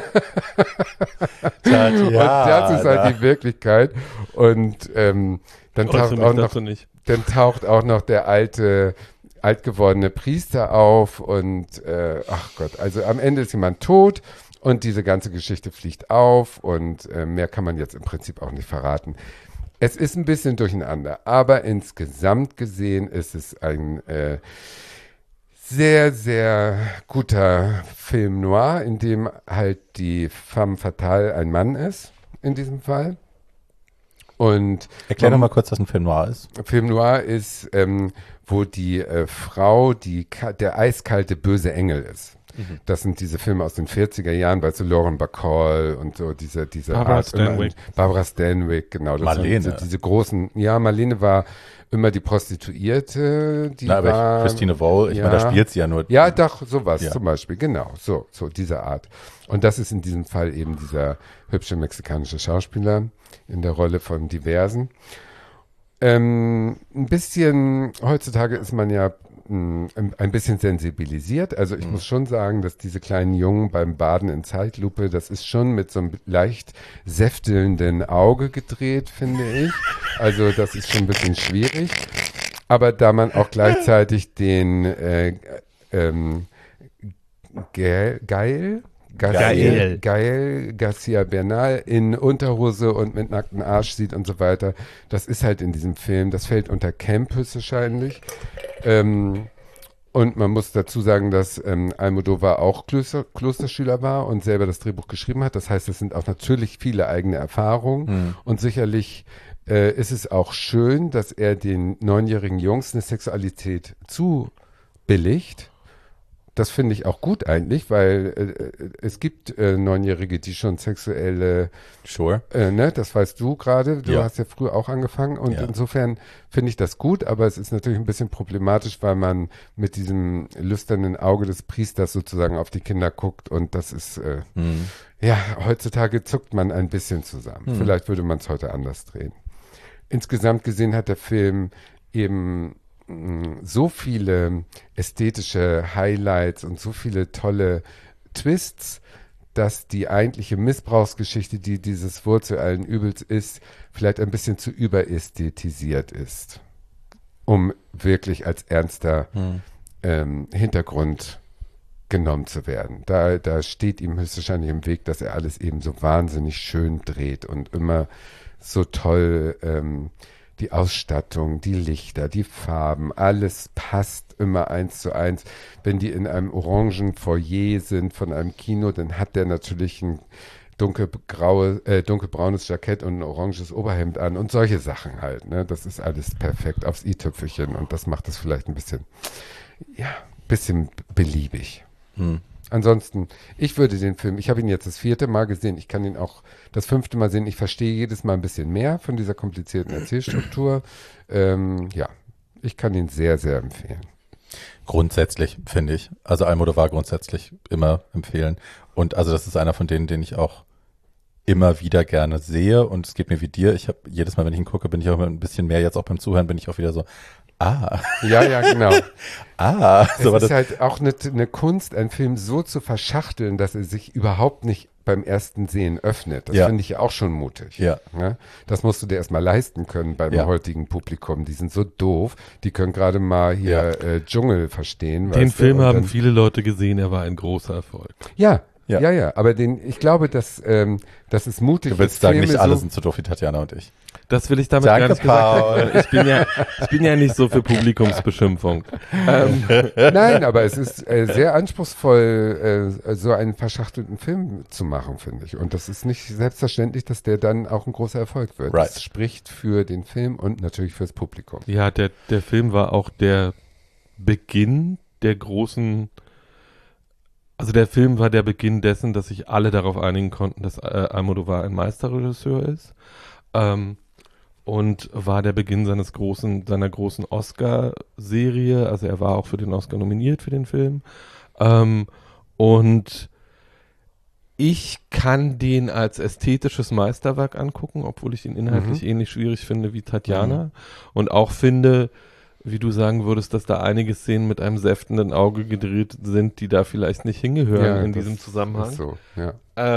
Tatjana. Und das ist halt die Wirklichkeit. Und dann taucht auch noch der alt gewordene Priester auf und ach Gott, also am Ende ist jemand tot und diese ganze Geschichte fliegt auf und mehr kann man jetzt im Prinzip auch nicht verraten. Es ist ein bisschen durcheinander, aber insgesamt gesehen ist es ein sehr, sehr guter Film noir, in dem halt die femme fatale ein Mann ist, in diesem Fall. Und erklär doch mal kurz, was ein Film noir ist. Film noir ist, wo die Frau der eiskalte böse Engel ist. Mhm. Das sind diese Filme aus den 40er Jahren, weißt du, Lauren Bacall und so diese Barbara Stanwyck. Barbara Stanwyck, genau. Das Marlene. sind diese großen, Marlene war immer die Prostituierte. Aber Christine Vole, ich meine, da spielt sie ja nur. Ja, doch, sowas zum Beispiel, genau, so diese Art. Und das ist in diesem Fall eben dieser hübsche mexikanische Schauspieler in der Rolle von Diversen. Ein bisschen, heutzutage ist man ja ein bisschen sensibilisiert. Also ich muss schon sagen, dass diese kleinen Jungen beim Baden in Zeitlupe, das ist schon mit so einem leicht säftelnden Auge gedreht, finde ich. Also das ist schon ein bisschen schwierig. Aber da man auch gleichzeitig den Gael Garcia Bernal in Unterhose und mit nacktem Arsch sieht und so weiter. Das ist halt in diesem Film, das fällt unter Camp höchstwahrscheinlich. Und man muss dazu sagen, dass Almodóvar auch Klosterschüler war und selber das Drehbuch geschrieben hat. Das heißt, es sind auch natürlich viele eigene Erfahrungen und sicherlich ist es auch schön, dass er den 9-jährigen Jungs eine Sexualität zubilligt. Das finde ich auch gut eigentlich, weil es gibt 9-Jährige, die schon sexuelle, das weißt du gerade, du hast ja früher auch angefangen und insofern finde ich das gut, aber es ist natürlich ein bisschen problematisch, weil man mit diesem lüsternen Auge des Priesters sozusagen auf die Kinder guckt und das ist, heutzutage zuckt man ein bisschen zusammen. Vielleicht würde man es heute anders drehen. Insgesamt gesehen hat der Film eben so viele ästhetische Highlights und so viele tolle Twists, dass die eigentliche Missbrauchsgeschichte, die dieses Wurzel allen Übels ist, vielleicht ein bisschen zu überästhetisiert ist, um wirklich als ernster Hintergrund genommen zu werden. Da steht ihm höchstwahrscheinlich im Weg, dass er alles eben so wahnsinnig schön dreht und immer so toll die Ausstattung, die Lichter, die Farben, alles passt immer 1:1. Wenn die in einem orangen Foyer sind von einem Kino, dann hat der natürlich ein dunkelbraunes Jackett und ein oranges Oberhemd an und solche Sachen halt. Ne? Das ist alles perfekt aufs i-Tüpfelchen und das macht es vielleicht ein bisschen beliebig. Ansonsten, ich würde den Film, ich habe ihn jetzt das 4. Mal gesehen, ich kann ihn auch das 5. Mal sehen, ich verstehe jedes Mal ein bisschen mehr von dieser komplizierten Erzählstruktur. Ich kann ihn sehr, sehr empfehlen. Grundsätzlich, finde ich. Also Almodovar grundsätzlich immer empfehlen. Und also das ist einer von denen, den ich auch immer wieder gerne sehe. Und es geht mir wie dir. Ich habe jedes Mal, wenn ich ihn gucke, bin ich auch immer ein bisschen mehr, jetzt auch beim Zuhören, bin ich auch wieder so, Ja, genau. So es ist halt auch eine Kunst, einen Film so zu verschachteln, dass er sich überhaupt nicht beim ersten Sehen öffnet. Das finde ich ja auch schon mutig. Ja. Ne? Das musst du dir erstmal leisten können beim heutigen Publikum. Die sind so doof, die können gerade mal hier Dschungel verstehen. Den Film haben viele Leute gesehen, er war ein großer Erfolg. Ja, aber ich glaube, dass es mutig ist. Du willst sagen, nicht alle sind so doof wie Tatjana und ich. Das will ich damit gar nicht gesagt haben. Ich bin ja nicht so für Publikumsbeschimpfung. Nein, aber es ist sehr anspruchsvoll, so einen verschachtelten Film zu machen, finde ich. Und das ist nicht selbstverständlich, dass der dann auch ein großer Erfolg wird. Right. Das spricht für den Film und natürlich fürs Publikum. Ja, der Film war auch der Beginn der großen. Also der Film war der Beginn dessen, dass sich alle darauf einigen konnten, dass Almodovar ein Meisterregisseur ist. Und war der Beginn seiner großen Oscar-Serie. Also er war auch für den Oscar nominiert für den Film. Und ich kann den als ästhetisches Meisterwerk angucken, obwohl ich ihn inhaltlich ähnlich schwierig finde wie Tatjana. Und auch finde, wie du sagen würdest, dass da einige Szenen mit einem säftenden Auge gedreht sind, die da vielleicht nicht hingehören in diesem Zusammenhang. Ist so, ja.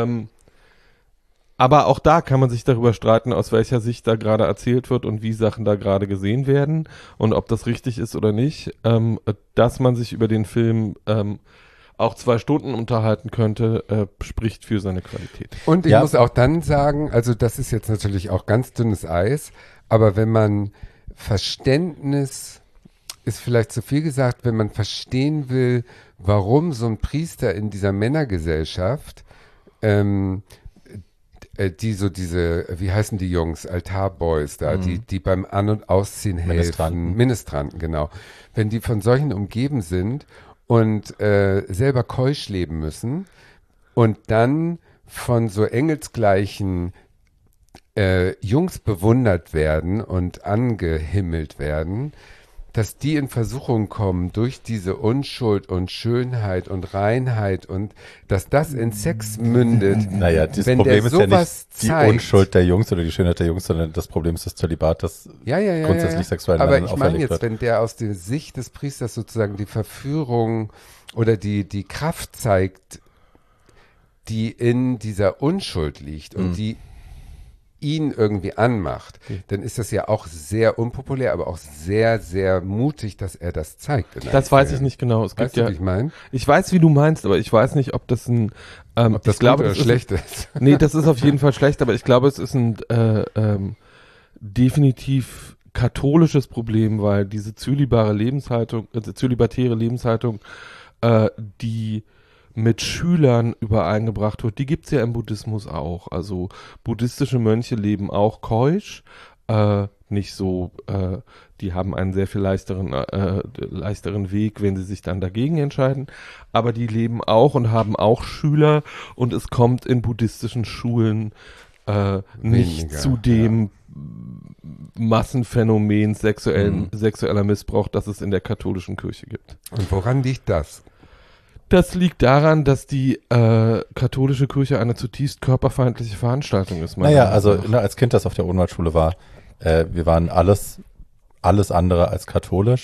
Aber auch da kann man sich darüber streiten, aus welcher Sicht da gerade erzählt wird und wie Sachen da gerade gesehen werden und ob das richtig ist oder nicht. Dass man sich über den Film auch 2 Stunden unterhalten könnte, spricht für seine Qualität. Und ich muss auch dann sagen, also das ist jetzt natürlich auch ganz dünnes Eis, aber wenn man Verständnis ist vielleicht zu viel gesagt, wenn man verstehen will, warum so ein Priester in dieser Männergesellschaft wie heißen die Jungs, Altarboys da, die beim An- und Ausziehen helfen. Ministranten, genau. Wenn die von solchen umgeben sind und selber keusch leben müssen und dann von so engelsgleichen Jungs bewundert werden und angehimmelt werden, dass die in Versuchung kommen durch diese Unschuld und Schönheit und Reinheit und dass das in Sex mündet. Naja, das Problem ist ja nicht die Unschuld der Jungs oder die Schönheit der Jungs, sondern das Problem ist das Zölibat, das grundsätzlich sexuell aber Männern ich meine auferlegt jetzt, wird. wenn der aus der Sicht des Priesters sozusagen die Verführung oder die Kraft zeigt, die in dieser Unschuld liegt und die ihn irgendwie anmacht, dann ist das ja auch sehr unpopulär, aber auch sehr, sehr mutig, dass er das zeigt. Das weiß ich nicht genau. Es weißt gibt du, wie ich meine? Ich weiß, wie du meinst, aber ich weiß nicht, ob das ein ob das gut oder schlecht ist. Nee, das ist auf jeden Fall schlecht, aber ich glaube, es ist ein definitiv katholisches Problem, weil diese zölibatäre Lebenshaltung, die mit Schülern übereingebracht wird, die gibt's ja im Buddhismus auch. Also buddhistische Mönche leben auch keusch, nicht so, die haben einen sehr viel leichteren Weg, wenn sie sich dann dagegen entscheiden, aber die leben auch und haben auch Schüler und es kommt in buddhistischen Schulen nicht zu dem Massenphänomen sexueller Missbrauch, das es in der katholischen Kirche gibt. Und woran liegt das? Das liegt daran, dass die katholische Kirche eine zutiefst körperfeindliche Veranstaltung ist. Naja, also als Kind, das auf der Odenwaldschule war, wir waren alles andere als katholisch.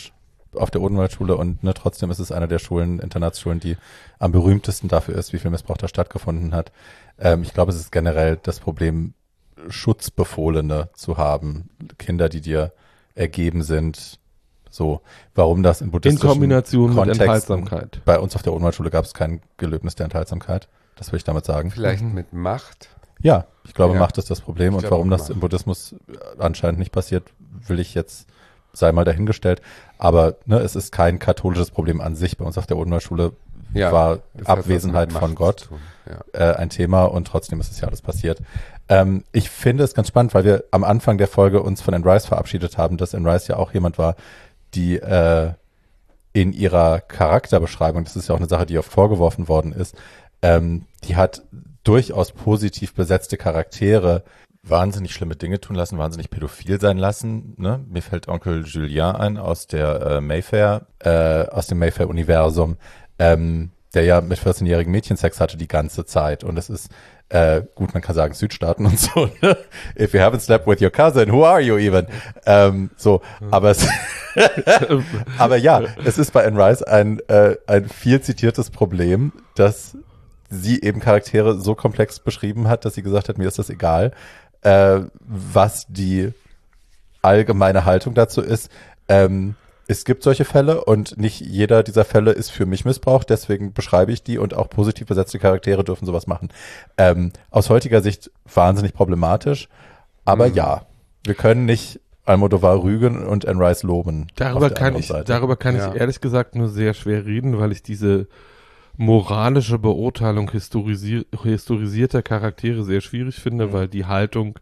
auf der Odenwaldschule und ne, trotzdem ist es eine der Schulen, Internatsschulen, die am berühmtesten dafür ist, wie viel Missbrauch da stattgefunden hat. Ich glaube, es ist generell das Problem, Schutzbefohlene zu haben, Kinder, die dir ergeben sind. So, warum das in buddhistischen In Kombination Kontexten, mit Enthaltsamkeit. Bei uns auf der Odenwaldschule gab es kein Gelöbnis der Enthaltsamkeit. Das will ich damit sagen. Vielleicht mit Macht. Ja, ich glaube, Ja. Macht ist das Problem. Und warum das im Buddhismus anscheinend nicht passiert, will ich jetzt, sei mal dahingestellt. Aber ne, es ist kein katholisches Problem an sich. Bei uns auf der Odenwaldschule war es hat was Abwesenheit mit von Macht Gott zu tun, ja. ein Thema und trotzdem ist es ja alles passiert. Ich finde es ganz spannend, weil wir am Anfang der Folge uns von Anne Rice verabschiedet haben, dass Anne Rice ja auch jemand war, die in ihrer Charakterbeschreibung, das ist ja auch eine Sache, die oft vorgeworfen worden ist, die hat durchaus positiv besetzte Charaktere wahnsinnig schlimme Dinge tun lassen, wahnsinnig pädophil sein lassen. Ne? Mir fällt Onkel Julien ein aus der Mayfair, aus dem Mayfair-Universum, der ja mit 14-jährigen Mädchen Sex hatte die ganze Zeit. Und es ist gut, man kann sagen Südstaaten und so. Ne? If you haven't slept with your cousin, who are you even? Aber aber ja, es ist bei Anne Rice ein viel zitiertes Problem, dass sie eben Charaktere so komplex beschrieben hat, dass sie gesagt hat, mir ist das egal, was die allgemeine Haltung dazu ist. Es gibt solche Fälle und nicht jeder dieser Fälle ist für mich Missbrauch, deswegen beschreibe ich die und auch positiv besetzte Charaktere dürfen sowas machen. Aus heutiger Sicht wahnsinnig problematisch, aber ja, wir können nicht Almodovar rügen und Anne Rice loben. Darüber kann ich ehrlich gesagt nur sehr schwer reden, weil ich diese moralische Beurteilung historisierter Charaktere sehr schwierig finde, weil die Haltung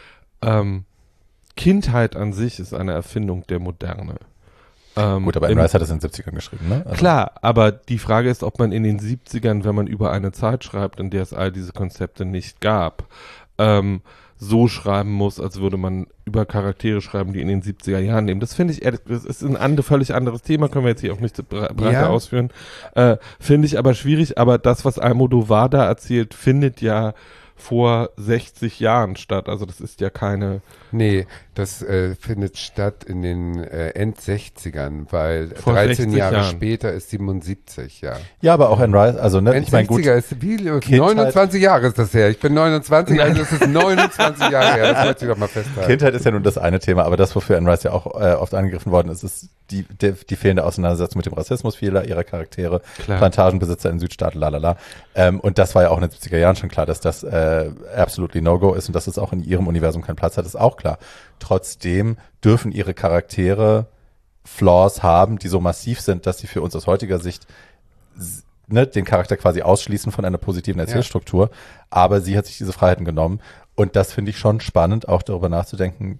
Kindheit an sich ist eine Erfindung der Moderne. Gut, aber Anne Rice hat das in den 70ern geschrieben, ne? Also klar, aber die Frage ist, ob man in den 70ern, wenn man über eine Zeit schreibt, in der es all diese Konzepte nicht gab, so schreiben muss, als würde man über Charaktere schreiben, die in den 70er Jahren leben. Das finde ich, das ist ein völlig anderes Thema, können wir jetzt hier auch nicht breiter ausführen. Finde ich aber schwierig, aber das, was Almodovar da erzählt, findet ja vor 60 Jahren statt. Also das ist ja keine... Nee, das findet statt in den End-60ern, weil Vor 13 Jahre Jahren. später ist 77, ja. ja, aber auch Anne Rice, also ne, ich meine gut, End-60er ist wie, 29 Jahre ist das her. Ich bin 29, also es ist 29 Jahre her. Das möchte ich doch mal festhalten. Kindheit ist ja nun das eine Thema, aber das, wofür Anne Rice ja auch oft angegriffen worden ist, ist die fehlende Auseinandersetzung mit dem Rassismus vieler ihrer Charaktere, Klar. Plantagenbesitzer in Südstaaten, lalala. Und das war ja auch in den 70er Jahren schon klar, dass das absolutely no-go ist und dass es auch in ihrem Universum keinen Platz hat, ist auch klar. Trotzdem dürfen ihre Charaktere Flaws haben, die so massiv sind, dass sie für uns aus heutiger Sicht den Charakter quasi ausschließen von einer positiven Erzählstruktur. Ja. Aber sie hat sich diese Freiheiten genommen. Und das finde ich schon spannend, auch darüber nachzudenken,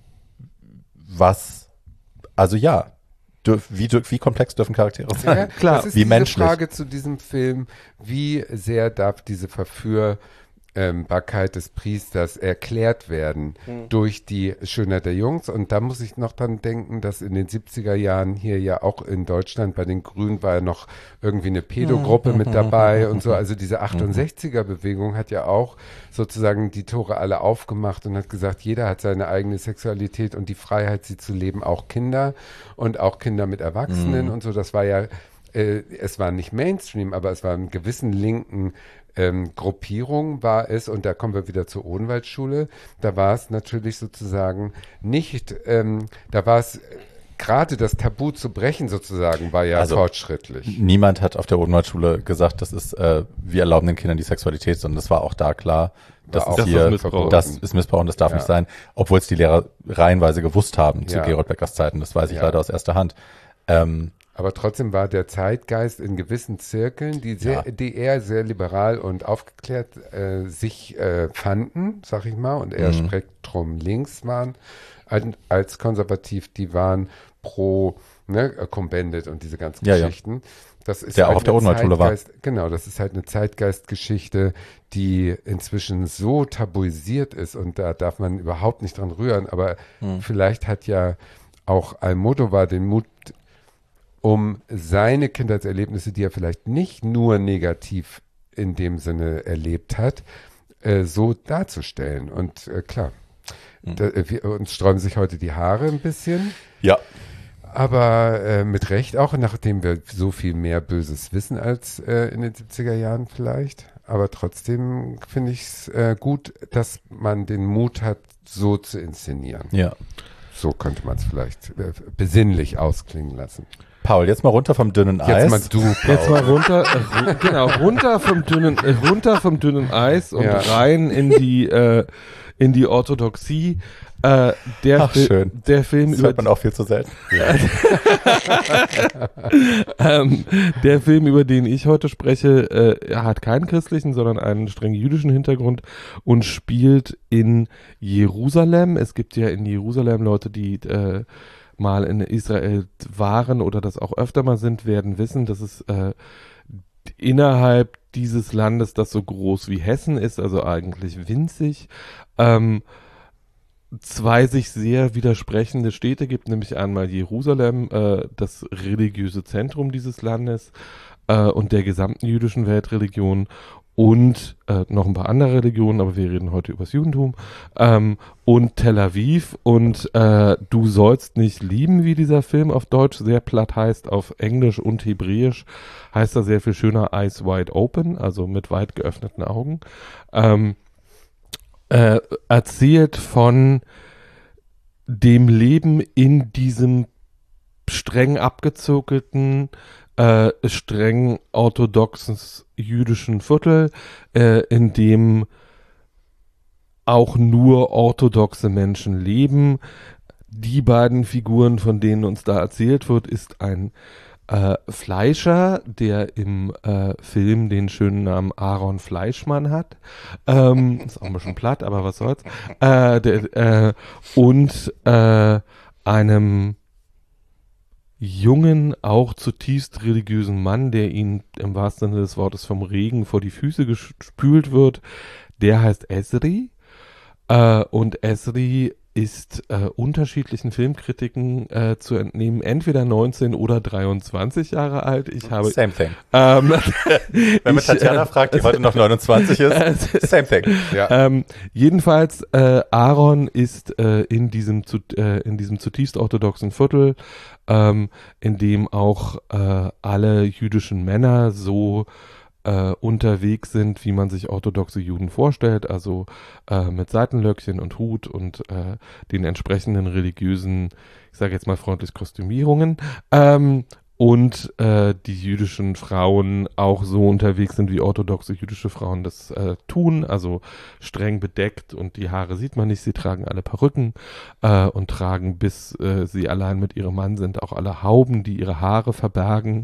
wie komplex dürfen Charaktere sein? Ja, klar. Das ist wie diese menschlich. Frage zu diesem Film, wie sehr darf diese Verführbarkeit des Priesters erklärt werden durch die Schönheit der Jungs. Und da muss ich noch dran denken, dass in den 70er Jahren hier ja auch in Deutschland bei den Grünen war ja noch irgendwie eine Pädogruppe mit dabei und so. Also diese 68er-Bewegung hat ja auch sozusagen die Tore alle aufgemacht und hat gesagt, jeder hat seine eigene Sexualität und die Freiheit, sie zu leben, auch Kinder und auch Kinder mit Erwachsenen und so. Das war ja, es war nicht Mainstream, aber es war in gewissen linken Gruppierung war es, und da kommen wir wieder zur Odenwaldschule, da war es natürlich sozusagen nicht, da war es gerade das Tabu zu brechen sozusagen, war ja fortschrittlich. Niemand hat auf der Odenwaldschule gesagt, das ist, wir erlauben den Kindern die Sexualität, sondern das war auch da klar, das ist Missbrauch und das darf nicht sein, obwohl es die Lehrer reihenweise gewusst haben zu Gerold Beckers Zeiten, das weiß ich leider aus erster Hand. Aber trotzdem war der Zeitgeist in gewissen Zirkeln, die eher sehr liberal und aufgeklärt sich fanden, sag ich mal, und eher Spektrum links waren, als konservativ, die waren pro Combendit und diese ganzen Geschichten. Das ist der auch auf der Odenwaldschule war. Genau, das ist halt eine Zeitgeistgeschichte, die inzwischen so tabuisiert ist und da darf man überhaupt nicht dran rühren, aber vielleicht hat ja auch Almodovar den Mut, um seine Kindheitserlebnisse, die er vielleicht nicht nur negativ in dem Sinne erlebt hat, so darzustellen. Und klar, uns sträuben sich heute die Haare ein bisschen. Ja. Aber mit Recht auch, nachdem wir so viel mehr Böses wissen als in den 70er Jahren vielleicht. Aber trotzdem finde ich es gut, dass man den Mut hat, so zu inszenieren. Ja. So könnte man es vielleicht besinnlich ausklingen lassen. Paul, jetzt mal runter vom dünnen Eis. Jetzt mal du, Paul. Jetzt mal runter vom dünnen Eis und rein in die Orthodoxie. Der Film das über hört man auch viel zu selten. Ja. Der Film, über den ich heute spreche, hat keinen christlichen, sondern einen streng jüdischen Hintergrund und spielt in Jerusalem. Es gibt ja in Jerusalem Leute, die mal in Israel waren oder das auch öfter mal sind, werden wissen, dass es innerhalb dieses Landes, das so groß wie Hessen ist, also eigentlich winzig, zwei sich sehr widersprechende Städte gibt, nämlich einmal Jerusalem, das religiöse Zentrum dieses Landes und der gesamten jüdischen Weltreligion und noch ein paar andere Religionen, aber wir reden heute über das Judentum, und Tel Aviv und Du sollst nicht lieben, wie dieser Film auf Deutsch sehr platt heißt, auf Englisch und Hebräisch heißt er sehr viel schöner Eyes Wide Open, also mit weit geöffneten Augen. Erzählt von dem Leben in diesem streng abgezirkelten, streng orthodoxen jüdischen Viertel, in dem auch nur orthodoxe Menschen leben. Die beiden Figuren, von denen uns da erzählt wird, ist ein Fleischer, der im Film den schönen Namen Aaron Fleischmann hat. Ist auch ein bisschen platt, aber was soll's. Und einem jungen, auch zutiefst religiösen Mann, der ihn im wahrsten Sinne des Wortes vom Regen vor die Füße gespült wird. Der heißt Esri. Und Esri ist unterschiedlichen Filmkritiken zu entnehmen, entweder 19 oder 23 Jahre alt. Same thing. Wenn man Tatjana fragt, die heute noch 29 ist, same thing. Ja. Jedenfalls, Aaron ist in diesem zutiefst orthodoxen Viertel, in dem auch alle jüdischen Männer so unterwegs sind, wie man sich orthodoxe Juden vorstellt, also mit Seitenlöckchen und Hut und den entsprechenden religiösen, ich sage jetzt mal freundlich Kostümierungen, und die jüdischen Frauen auch so unterwegs sind, wie orthodoxe jüdische Frauen das tun, also streng bedeckt und die Haare sieht man nicht, sie tragen alle Perücken und tragen, bis sie allein mit ihrem Mann sind, auch alle Hauben, die ihre Haare verbergen.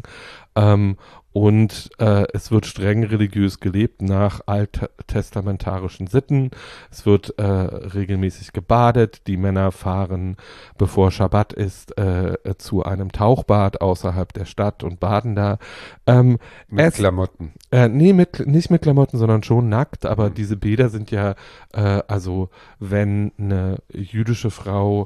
Und es wird streng religiös gelebt nach alttestamentarischen Sitten. Es wird regelmäßig gebadet. Die Männer fahren, bevor Schabbat ist, zu einem Tauchbad außerhalb der Stadt und baden da. Mit Klamotten? Nee, nicht mit Klamotten, sondern schon nackt. Aber diese Bäder sind ja, also wenn eine jüdische Frau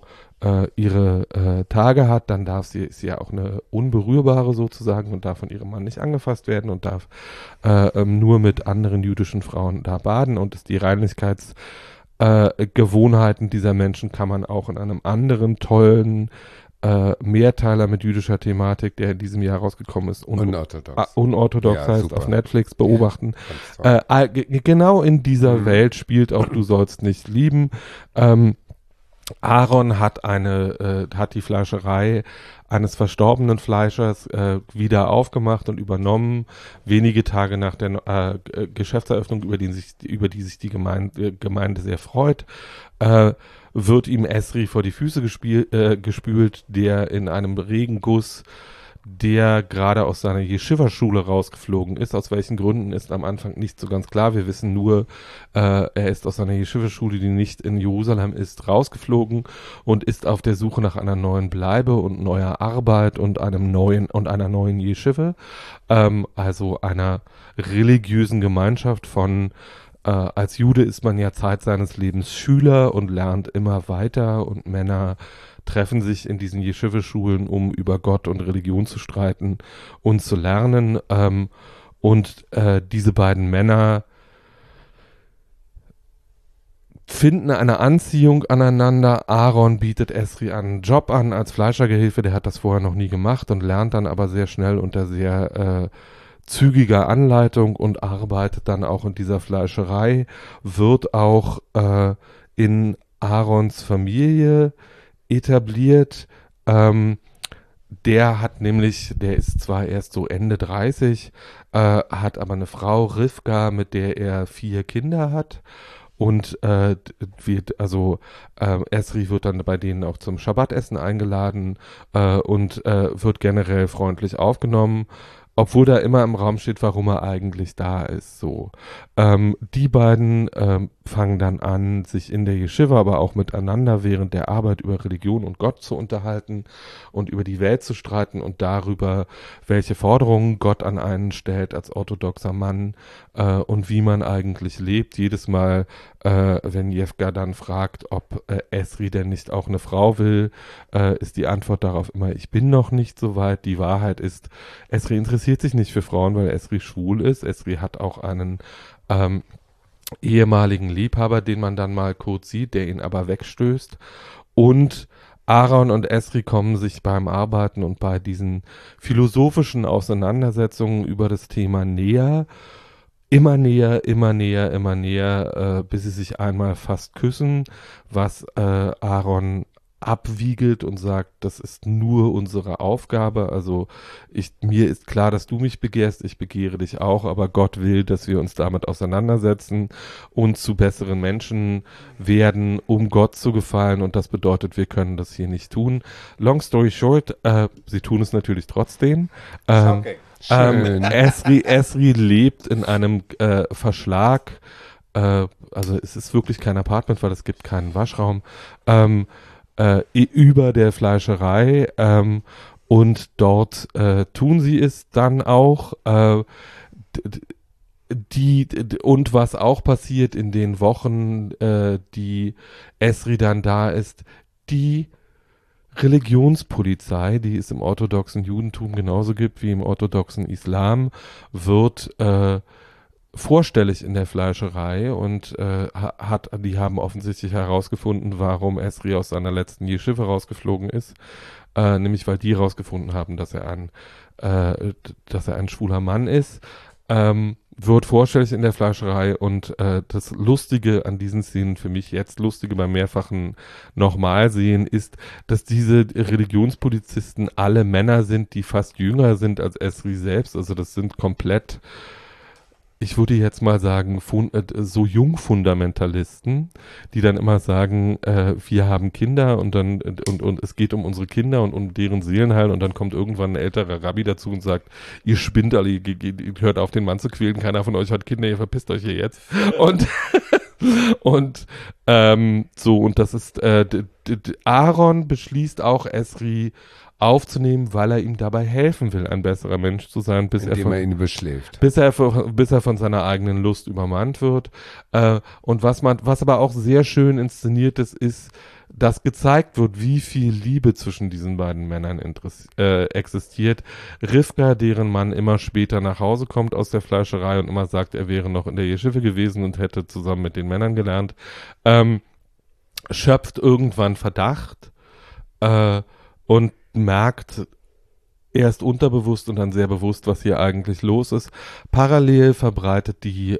ihre Tage hat, dann ist sie ja auch eine Unberührbare sozusagen und darf von ihrem Mann nicht angefasst werden und darf nur mit anderen jüdischen Frauen da baden und ist die Reinlichkeitsgewohnheiten dieser Menschen kann man auch in einem anderen tollen Mehrteiler mit jüdischer Thematik, der in diesem Jahr rausgekommen ist. Unorthodox ja, heißt super. Auf Netflix beobachten. Ja, genau in dieser Welt spielt auch Du sollst nicht lieben. Aaron hat die Fleischerei eines verstorbenen Fleischers wieder aufgemacht und übernommen. Wenige Tage nach der Geschäftseröffnung, über die sich die Gemeinde sehr freut, wird ihm Esri vor die Füße gespült, der in einem Regenguss, der gerade aus seiner Yeshiva-Schule rausgeflogen ist. Aus welchen Gründen ist am Anfang nicht so ganz klar. Wir wissen nur, er ist aus seiner Yeshiva-Schule, die nicht in Jerusalem ist, rausgeflogen und ist auf der Suche nach einer neuen Bleibe und neuer Arbeit und einer neuen Yeshiva, also einer religiösen Gemeinschaft von als Jude ist man ja Zeit seines Lebens Schüler und lernt immer weiter und Männer treffen sich in diesen Yeshiva-Schulen, um über Gott und Religion zu streiten und zu lernen. Und diese beiden Männer finden eine Anziehung aneinander. Aaron bietet Esri einen Job an als Fleischergehilfe, der hat das vorher noch nie gemacht und lernt dann aber sehr schnell unter sehr zügiger Anleitung und arbeitet dann auch in dieser Fleischerei, wird auch in Aarons Familie etabliert. Der ist zwar erst so Ende 30, hat aber eine Frau, Rivka, mit der er 4 Kinder hat. Und Esri wird dann bei denen auch zum Schabbatessen eingeladen und wird generell freundlich aufgenommen, obwohl da immer im Raum steht, warum er eigentlich da ist. So, die beiden fangen dann an, sich in der Yeshiva, aber auch miteinander während der Arbeit über Religion und Gott zu unterhalten und über die Welt zu streiten und darüber, welche Forderungen Gott an einen stellt als orthodoxer Mann und wie man eigentlich lebt. Jedes Mal, wenn Jefka dann fragt, ob Esri denn nicht auch eine Frau will, ist die Antwort darauf immer, ich bin noch nicht so weit. Die Wahrheit ist, Esri interessiert sich nicht für Frauen, weil Esri schwul ist. Esri hat auch einen ehemaligen Liebhaber, den man dann mal kurz sieht, der ihn aber wegstößt. Und Aaron und Esri kommen sich beim Arbeiten und bei diesen philosophischen Auseinandersetzungen über das Thema näher. Immer näher, immer näher, immer näher, bis sie sich einmal fast küssen, was Aaron abwiegelt und sagt, das ist nur unsere Aufgabe. Also mir ist klar, dass du mich begehrst, ich begehre dich auch, aber Gott will, dass wir uns damit auseinandersetzen und zu besseren Menschen werden, um Gott zu gefallen, und das bedeutet, wir können das hier nicht tun. Long story short, sie tun es natürlich trotzdem. Okay. Esri lebt in einem Verschlag, also es ist wirklich kein Apartment, weil es gibt keinen Waschraum, über der Fleischerei, und dort tun sie es dann auch. Und was auch passiert in den Wochen, die Esri dann da ist, die Religionspolizei, die es im orthodoxen Judentum genauso gibt wie im orthodoxen Islam, wird vorstellig in der Fleischerei und die haben offensichtlich herausgefunden, warum Esri aus seiner letzten Yeshiva rausgeflogen ist, nämlich weil die herausgefunden haben, dass er ein schwuler Mann ist, wird vorstellig in der Fleischerei, und das Lustige an diesen Szenen, für mich jetzt Lustige beim mehrfachen Nochmalsehen, ist, dass diese Religionspolizisten alle Männer sind, die fast jünger sind als Esri selbst, also das sind komplett, ich würde jetzt mal sagen, so Jungfundamentalisten, die dann immer sagen, wir haben Kinder und es geht um unsere Kinder und um deren Seelenheil, und dann kommt irgendwann ein älterer Rabbi dazu und sagt, ihr spinnt alle, ihr hört auf, den Mann zu quälen, keiner von euch hat Kinder, ihr verpisst euch hier jetzt. Und das ist, Aaron beschließt auch, Esri aufzunehmen, weil er ihm dabei helfen will, ein besserer Mensch zu sein, indem er ihn beschläft. Bis er von seiner eigenen Lust übermannt wird. Und was aber auch sehr schön inszeniert ist, dass gezeigt wird, wie viel Liebe zwischen diesen beiden Männern existiert. Rivka, deren Mann immer später nach Hause kommt aus der Fleischerei und immer sagt, er wäre noch in der Yeshiva gewesen und hätte zusammen mit den Männern gelernt, schöpft irgendwann Verdacht und merkt erst unterbewusst und dann sehr bewusst, was hier eigentlich los ist. Parallel verbreitet die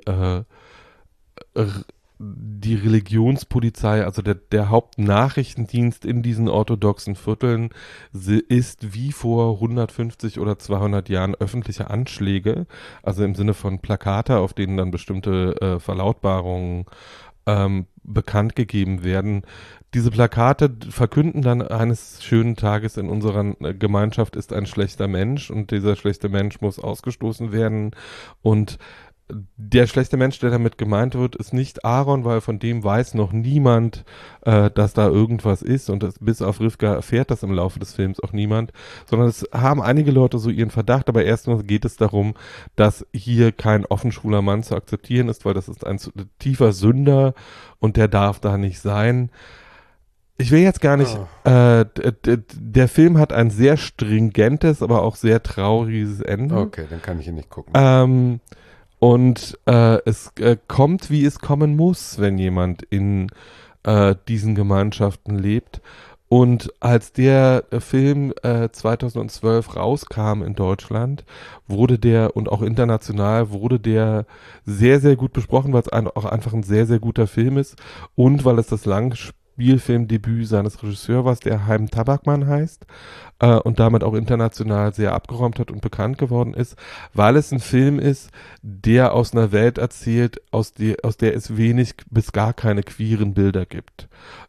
Religionspolizei, also der Hauptnachrichtendienst in diesen orthodoxen Vierteln, ist wie vor 150 oder 200 Jahren öffentliche Anschläge, also im Sinne von Plakate, auf denen dann bestimmte Verlautbarungen bekannt gegeben werden. Diese Plakate verkünden dann eines schönen Tages, in unserer Gemeinschaft ist ein schlechter Mensch und dieser schlechte Mensch muss ausgestoßen werden, und der schlechte Mensch, der damit gemeint wird, ist nicht Aaron, weil von dem weiß noch niemand, dass da irgendwas ist, und bis auf Rivka erfährt das im Laufe des Films auch niemand, sondern es haben einige Leute so ihren Verdacht, aber erstmal geht es darum, dass hier kein offen schwuler Mann zu akzeptieren ist, weil das ist ein tiefer Sünder und der darf da nicht sein. Ich will jetzt gar nicht, der Film hat ein sehr stringentes, aber auch sehr trauriges Ende. Okay, dann kann ich ihn nicht gucken. Und es kommt, wie es kommen muss, wenn jemand in diesen Gemeinschaften lebt. Und als der Film 2012 rauskam in Deutschland, wurde der, und auch international, wurde der sehr, sehr gut besprochen, weil es auch einfach ein sehr, sehr guter Film ist und weil es das Langspielfilmdebüt seines Regisseurs war, der Haim Tabakman heißt, und damit auch international sehr abgeräumt hat und bekannt geworden ist, weil es ein Film ist, der aus einer Welt erzählt, aus der es wenig bis gar keine queeren Bilder gibt.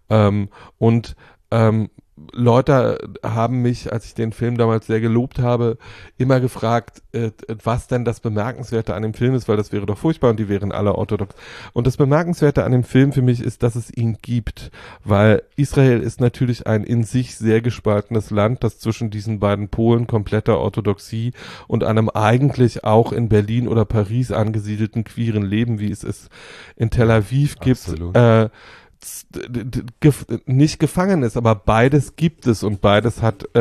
Leute haben mich, als ich den Film damals sehr gelobt habe, immer gefragt, was denn das Bemerkenswerte an dem Film ist, weil das wäre doch furchtbar und die wären alle orthodox. Und das Bemerkenswerte an dem Film für mich ist, dass es ihn gibt, weil Israel ist natürlich ein in sich sehr gespaltenes Land, das zwischen diesen beiden Polen kompletter Orthodoxie und einem eigentlich auch in Berlin oder Paris angesiedelten queeren Leben, wie es in Tel Aviv gibt, nicht gefangen ist, aber beides gibt es und beides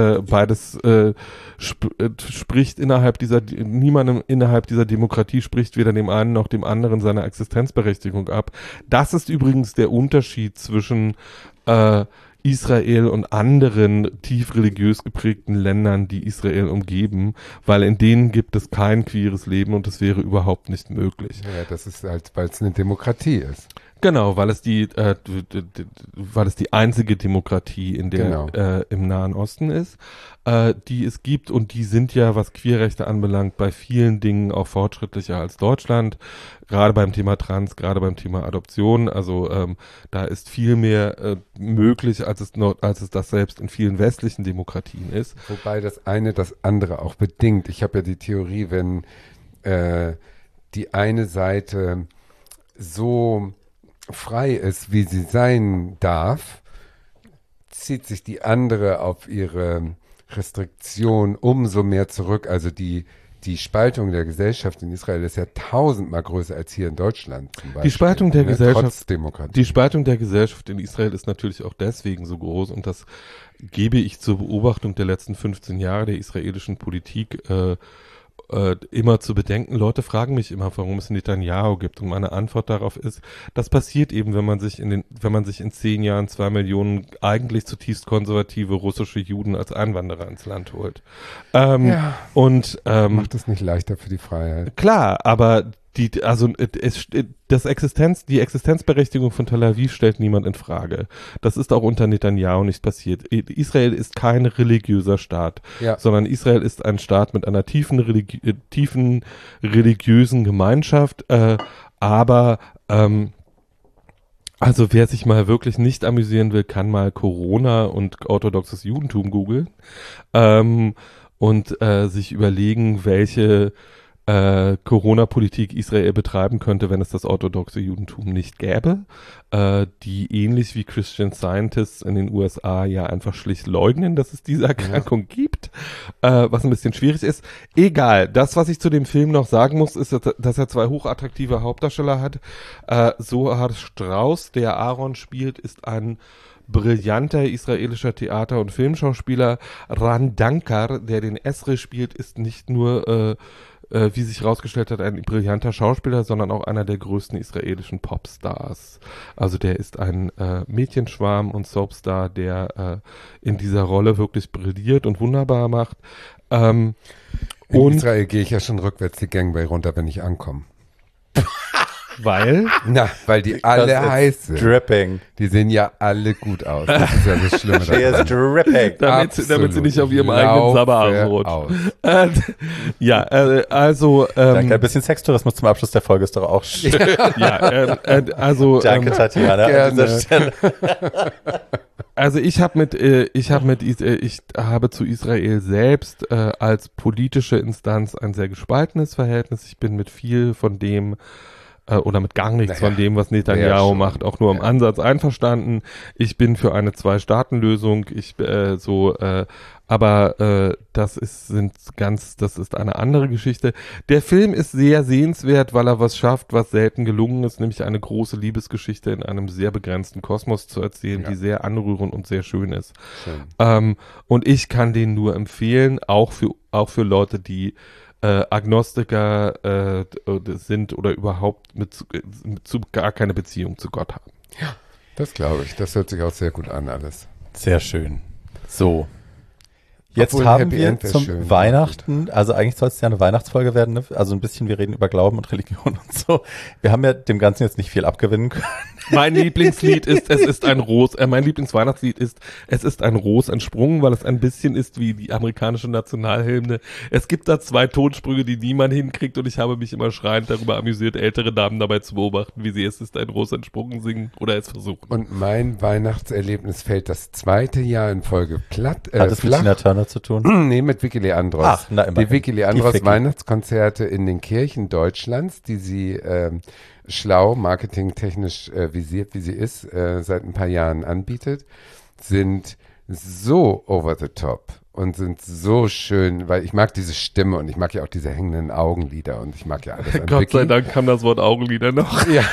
spricht niemandem innerhalb dieser Demokratie spricht weder dem einen noch dem anderen seine Existenzberechtigung ab. Das ist übrigens der Unterschied zwischen Israel und anderen tief religiös geprägten Ländern, die Israel umgeben, weil in denen gibt es kein queeres Leben und das wäre überhaupt nicht möglich. Ja, das ist halt, weil es eine Demokratie ist. Genau, weil es die einzige Demokratie in der im Nahen Osten ist, die es gibt, und die sind ja, was Queerrechte anbelangt, bei vielen Dingen auch fortschrittlicher als Deutschland, gerade beim Thema Trans, gerade beim Thema Adoption. Also da ist viel mehr möglich, als es das selbst in vielen westlichen Demokratien ist. Wobei das eine das andere auch bedingt. Ich habe ja die Theorie, wenn die eine Seite so frei ist, wie sie sein darf, zieht sich die andere auf ihre Restriktion umso mehr zurück. Also die Spaltung der Gesellschaft in Israel ist ja 1000-mal größer als hier in Deutschland zum Beispiel. Die Spaltung der Gesellschaft, trotz Demokratie. Die Spaltung der Gesellschaft in Israel ist natürlich auch deswegen so groß, und das gebe ich zur Beobachtung der letzten 15 Jahre der israelischen Politik immer zu bedenken. Leute fragen mich immer, warum es Netanyahu gibt, und meine Antwort darauf ist, das passiert eben, wenn man sich in 10 Jahren 2 Millionen eigentlich zutiefst konservative russische Juden als Einwanderer ins Land holt. Macht es nicht leichter für die Freiheit. Klar, aber die Existenzberechtigung von Tel Aviv stellt niemand in Frage. Das ist auch unter Netanyahu nicht passiert. Israel ist kein religiöser Staat, sondern Israel ist ein Staat mit einer tiefen religiösen Gemeinschaft, aber also wer sich mal wirklich nicht amüsieren will, kann mal Corona und orthodoxes Judentum googeln und sich überlegen, welche Corona-Politik Israel betreiben könnte, wenn es das orthodoxe Judentum nicht gäbe, die ähnlich wie Christian Scientists in den USA ja einfach schlicht leugnen, dass es diese Erkrankung gibt, was ein bisschen schwierig ist. Egal, das, was ich zu dem Film noch sagen muss, ist, dass er 2 hochattraktive Hauptdarsteller hat. Zohar Strauss, der Aaron spielt, ist ein brillanter israelischer Theater- und Filmschauspieler. Ran Dankar, der den Esre spielt, ist nicht nur wie sich herausgestellt hat, ein brillanter Schauspieler, sondern auch einer der größten israelischen Popstars. Also der ist ein Mädchenschwarm und Soapstar, der in dieser Rolle wirklich brilliert und wunderbar macht. In Israel gehe ich ja schon rückwärts die Gangway runter, wenn ich ankomme. Weil? Weil die alle heiß sind. Dripping. Die sehen ja alle gut aus. Das ist ja das Schlimme She is dripping. Damit sie nicht auf ihrem eigenen Sabber rutschen. Danke, ein bisschen Sextourismus zum Abschluss der Folge ist doch auch schön. Danke, Tatjana, an dieser Stelle. Also ich habe zu Israel selbst als politische Instanz ein sehr gespaltenes Verhältnis. Ich bin mit viel von dem oder mit gar nichts von dem, was Netanyahu macht, auch nur im Ansatz einverstanden. Ich bin für eine 2-Staaten-Lösung. Aber das ist eine andere Geschichte. Der Film ist sehr sehenswert, weil er was schafft, was selten gelungen ist, nämlich eine große Liebesgeschichte in einem sehr begrenzten Kosmos zu erzählen, die sehr anrührend und sehr schön ist. Schön. Und ich kann den nur empfehlen, auch für Leute, die Agnostiker sind oder überhaupt zu gar keine Beziehung zu Gott haben. Ja, das glaube ich. Das hört sich auch sehr gut an alles. Sehr schön. So. Jetzt Obwohl haben Happy wir End wär zum schön. Weihnachten, also eigentlich soll es ja eine Weihnachtsfolge werden, ne? Also ein bisschen, wir reden über Glauben und Religion und so. Wir haben ja dem Ganzen jetzt nicht viel abgewinnen können. Mein Lieblingslied ist, mein Lieblingsweihnachtslied ist, es ist ein Ros entsprungen, weil es ein bisschen ist wie die amerikanische Nationalhymne. Es gibt da 2 Tonsprünge, die niemand hinkriegt und ich habe mich immer schreiend darüber amüsiert, ältere Damen dabei zu beobachten, wie sie es ist ein Ros entsprungen singen oder es versuchen. Und mein Weihnachtserlebnis fällt das 2. Jahr in Folge Hat es mit Tina Turner zu tun? Nee, mit Vicky Leandros. Ach, na immerhin. Die Vicky Leandros Weihnachtskonzerte in den Kirchen Deutschlands, die sie schlau, marketingtechnisch visiert, wie sie ist, seit ein paar Jahren anbietet, sind so over the top und sind so schön, weil ich mag diese Stimme und ich mag ja auch diese hängenden Augenlider und ich mag ja alles an Gott Vicky. sei Dank kam das Wort Augenlider noch. Ja.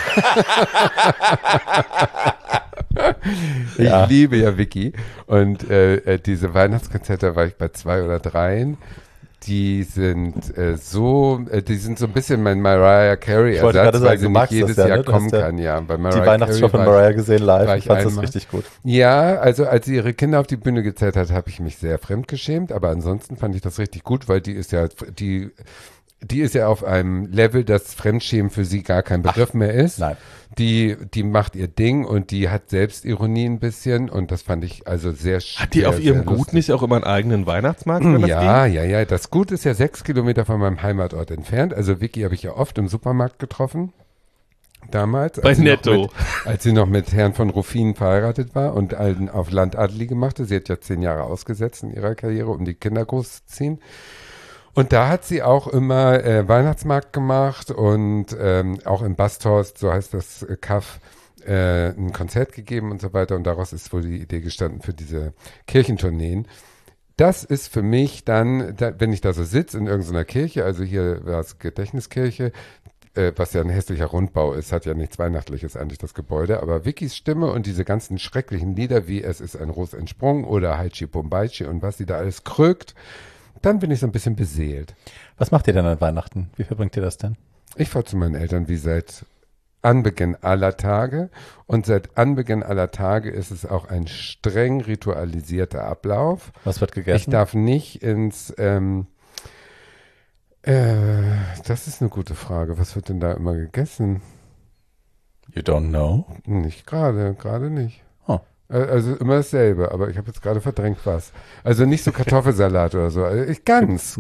Ich liebe ja Vicky und diese Weihnachtskonzerte war ich bei 2 oder 3. Die sind so ein bisschen mein Mariah Carey Ersatz, weil sie nicht jedes Jahr kommen kann. Ja, bei Mariah die Weihnachtsshow von Mariah gesehen live, ich fand das richtig gut. Ja, also als sie ihre Kinder auf die Bühne gezerrt hat, habe ich mich sehr fremdgeschämt, aber ansonsten fand ich das richtig gut, weil die ist ja auf einem Level, dass Fremdschämen für sie gar kein Begriff mehr ist. Nein. Die macht ihr Ding und die hat Selbstironie ein bisschen und das fand ich also sehr schön. Hat die auf ihrem Gut nicht auch immer einen eigenen Weihnachtsmarkt? Ja. Das Gut ist ja 6 Kilometer von meinem Heimatort entfernt. Also Vicky habe ich ja oft im Supermarkt getroffen. Damals. Bei Netto. Als sie noch mit Herrn von Ruffin verheiratet war und auf Landadelige machte. Sie hat ja 10 Jahre ausgesetzt in ihrer Karriere, um die Kinder großzuziehen. Und da hat sie auch immer Weihnachtsmarkt gemacht und auch in Basthorst, so heißt das Kaff, ein Konzert gegeben und so weiter. Und daraus ist wohl die Idee gestanden für diese Kirchentourneen. Das ist für mich dann, wenn ich da so sitze in irgendeiner Kirche, also hier war es Gedächtniskirche, was ja ein hässlicher Rundbau ist, hat ja nichts Weihnachtliches eigentlich das Gebäude, aber Vickys Stimme und diese ganzen schrecklichen Lieder wie Es ist ein Ros entsprungen oder Haichi Bombaichi und was sie da alles krögt, dann bin ich so ein bisschen beseelt. Was macht ihr denn an Weihnachten? Wie verbringt ihr das denn? Ich fahre zu meinen Eltern wie seit Anbeginn aller Tage und seit Anbeginn aller Tage ist es auch ein streng ritualisierter Ablauf. Was wird gegessen? Ich darf nicht ins, das ist eine gute Frage. Was wird denn da immer gegessen? You don't know? Nicht gerade nicht. Oh. Also immer dasselbe, aber ich habe jetzt gerade verdrängt was. Also nicht so Kartoffelsalat oder so. Ganz.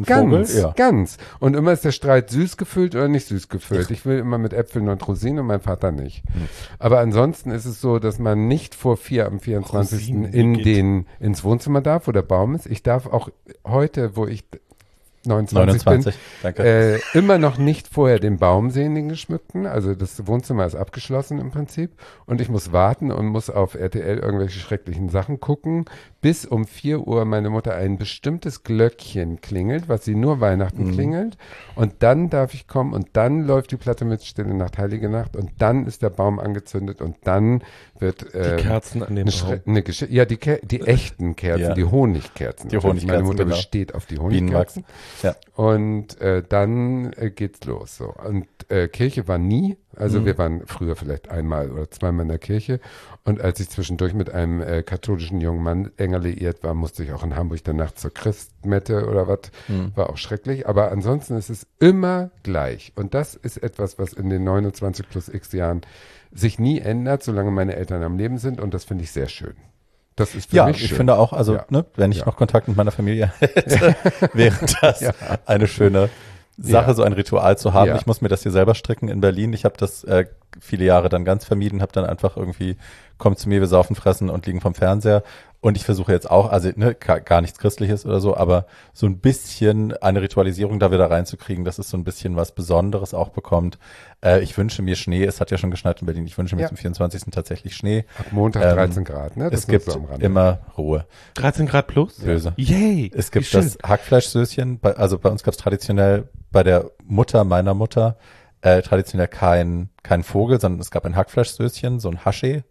Und immer ist der Streit süß gefüllt oder nicht süß gefüllt. Ich will immer mit Äpfeln und Rosinen und mein Vater nicht. Aber ansonsten ist es so, dass man nicht vor 4 am 24. ins Wohnzimmer darf, wo der Baum ist. Ich darf auch heute, wo ich 29 bin, danke. Immer noch nicht vorher den Baum sehen, den geschmückten. Also das Wohnzimmer ist abgeschlossen im Prinzip. Und ich muss warten und muss auf RTL irgendwelche schrecklichen Sachen gucken, bis um 4 Uhr meine Mutter ein bestimmtes Glöckchen klingelt, was sie nur Weihnachten klingelt. Und dann darf ich kommen und dann läuft die Platte mit Stille Nacht, Heilige Nacht und dann ist der Baum angezündet und dann wird die Kerzen an dem Baum. Die echten Kerzen, die Honigkerzen. Die Honigkerzen, meine Mutter genau. besteht auf die Honigkerzen. Ja. Und dann geht's los. So. Und Kirche war nie. Also wir waren früher vielleicht einmal oder zweimal in der Kirche. Und als ich zwischendurch mit einem katholischen jungen Mann enger liiert war, musste ich auch in Hamburg danach zur Christmette oder was. War auch schrecklich. Aber ansonsten ist es immer gleich. Und das ist etwas, was in den 29 plus x Jahren sich nie ändert, solange meine Eltern am Leben sind. Und das finde ich sehr schön. Das ist für mich schön. Ich finde auch, also wenn ich noch Kontakt mit meiner Familie hätte, wäre das eine schöne Sache, so ein Ritual zu haben. Ich muss mir das hier selber stricken in Berlin. Ich habe das viele Jahre dann ganz vermieden, habe dann einfach irgendwie, kommt zu mir, wir saufen, fressen und liegen vom Fernseher. Und ich versuche jetzt auch, also gar nichts Christliches oder so, aber so ein bisschen eine Ritualisierung da wieder reinzukriegen, dass es so ein bisschen was Besonderes auch bekommt. Ich wünsche mir Schnee, es hat ja schon geschneit in Berlin, ich wünsche mir zum 24. tatsächlich Schnee. Ab Montag 13 Grad, ne? Das es gibt immer Ruhe. 13 Grad plus? Böse. Yay! Es gibt das Hackfleischsößchen, also bei uns gab es traditionell bei der Mutter meiner Mutter traditionell kein Vogel, sondern es gab ein Hackfleischsößchen, so ein Haschee.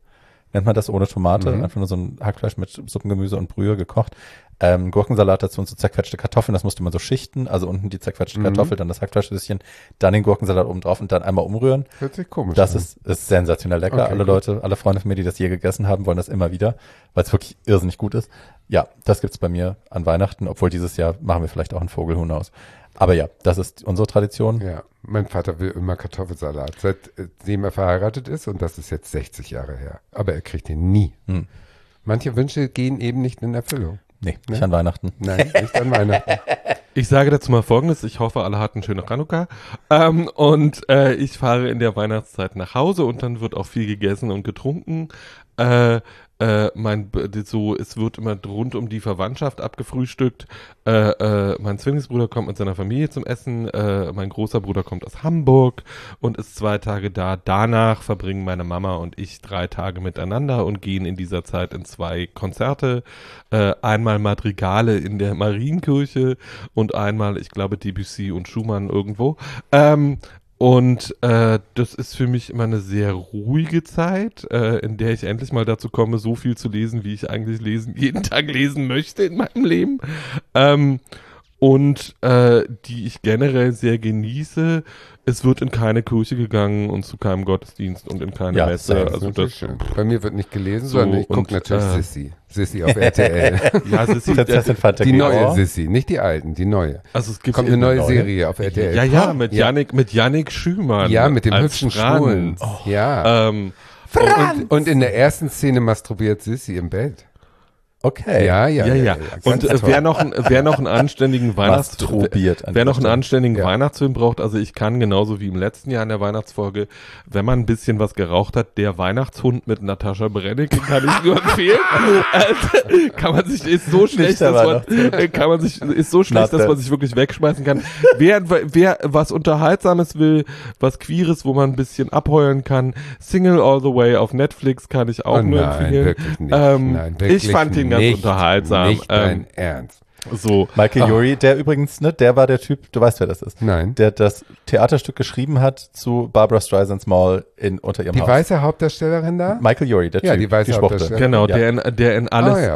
nennt man das, ohne Tomate. Einfach nur so ein Hackfleisch mit Suppengemüse und Brühe gekocht. Gurkensalat dazu und so zerquetschte Kartoffeln, das musste man so schichten. Also unten die zerquetschte Kartoffel, dann das Hackfleischrüschen, dann den Gurkensalat oben drauf und dann einmal umrühren. Hört sich komisch Das an. ist sensationell lecker. Okay, Alle Leute, alle Freunde von mir, die das je gegessen haben, wollen das immer wieder, weil es wirklich irrsinnig gut ist. Ja, das gibt's bei mir an Weihnachten, obwohl dieses Jahr machen wir vielleicht auch einen Vogelhuhn aus. Aber ja, das ist unsere Tradition. Ja, mein Vater will immer Kartoffelsalat, seitdem er verheiratet ist und das ist jetzt 60 Jahre her. Aber er kriegt ihn nie. Manche Wünsche gehen eben nicht in Erfüllung. Nee, nicht an Weihnachten. Nein, nicht an Weihnachten. Ich sage dazu mal Folgendes, ich hoffe, alle hatten schöne Chanukka ich fahre in der Weihnachtszeit nach Hause und dann wird auch viel gegessen und getrunken. Es wird immer rund um die Verwandtschaft abgefrühstückt. Mein Zwillingsbruder kommt mit seiner Familie zum Essen. Mein großer Bruder kommt aus Hamburg und ist 2 Tage da. Danach verbringen meine Mama und ich 3 Tage miteinander und gehen in dieser Zeit in 2 Konzerte. Einmal Madrigale in der Marienkirche und einmal, ich glaube, Debussy und Schumann irgendwo. Das ist für mich immer eine sehr ruhige Zeit, in der ich endlich mal dazu komme, so viel zu lesen, wie ich eigentlich jeden Tag lesen möchte in meinem Leben. Die ich generell sehr genieße. Es wird in keine Kirche gegangen und zu keinem Gottesdienst und in keine Messe. Das ist natürlich schön. Bei mir wird nicht gelesen, sondern ich gucke natürlich Sissi. Sissi auf RTL. Ja, Sissi, die neue Sissi, nicht die alten, die neue. Also es gibt kommt eine neue Serie auf RTL. Ja, mit Yannick Schümann. Ja, mit dem hübschen Schwanz. Ja. Und in der ersten Szene masturbiert Sissi im Bett. Okay. Ja. Und wer noch einen anständigen Weihnachtsfilm braucht, also ich kann genauso wie im letzten Jahr in der Weihnachtsfolge, wenn man ein bisschen was geraucht hat, der Weihnachtshund mit Natascha Brennicke kann ich nur empfehlen. Ist so schlecht, dass man sich wirklich wegschmeißen kann. Wer was Unterhaltsames will, was Queeres, wo man ein bisschen abheulen kann, Single All the Way auf Netflix kann ich auch nur empfehlen. Wirklich nicht. Nein, wirklich ich fand ihn ganz unterhaltsam. Nicht dein Ernst. So. Michael Urie, der übrigens, ne, der war der Typ, du weißt, wer das ist. Nein. Der das Theaterstück geschrieben hat zu Barbra Streisand's Mall unter ihrem Haus. Die weiße Hauptdarstellerin da? Michael Urie, der Typ. Ja, die weiße Hauptdarstellerin. Genau, ja. der in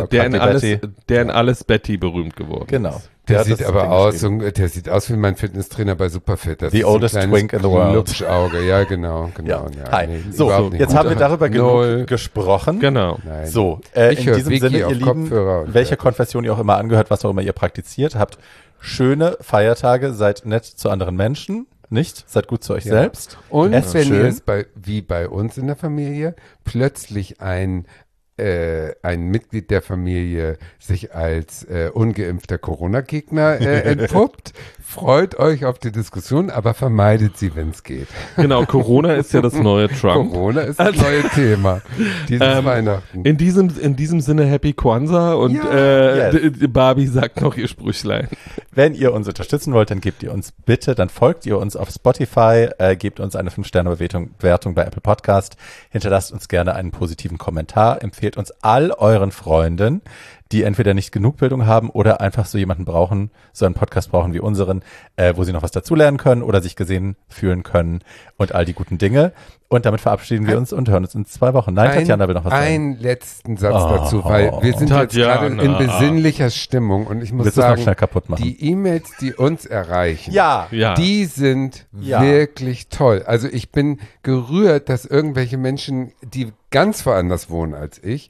alles Betty berühmt geworden genau. ist. Der sieht aber aus, der sieht aus wie mein Fitnesstrainer bei Superfit. Das The oldest twink in the world. Lupschauge, ja, genau. Ja. Hi. So, jetzt haben wir darüber genug gesprochen. Genau. Nein. So, in diesem Sinne, ihr Lieben, welcher Konfession ihr auch immer angehört, was auch immer ihr praktiziert, habt schöne Feiertage, seid nett zu anderen Menschen, nicht? Seid gut zu euch selbst. Und wenn schön. ihr es wie bei uns in der Familie plötzlich ein Mitglied der Familie sich als ungeimpfter Corona-Gegner entpuppt, freut euch auf die Diskussion, aber vermeidet sie, wenn es geht. Genau, Corona ist ja das neue Trump. Corona ist das neue Thema dieses Weihnachten. In diesem Sinne Happy Kwanzaa und Barbie sagt noch ihr Sprüchlein. Wenn ihr uns unterstützen wollt, dann folgt ihr uns auf Spotify, gebt uns eine 5-Sterne-Bewertung bei Apple Podcast, hinterlasst uns gerne einen positiven Kommentar, empfehlt uns all euren Freunden, die entweder nicht genug Bildung haben oder einfach so jemanden brauchen, so einen Podcast brauchen wie unseren, wo sie noch was dazulernen können oder sich gesehen fühlen können und all die guten Dinge. Und damit verabschieden wir uns und hören uns in 2 Wochen. Nein, Tatjana will noch was sagen. Einen letzten Satz dazu, weil wir sind jetzt gerade in besinnlicher Stimmung und ich muss sagen, schnell kaputt machen? Die E-Mails, die uns erreichen, Ja. die sind wirklich toll. Also ich bin gerührt, dass irgendwelche Menschen, die ganz woanders wohnen als ich,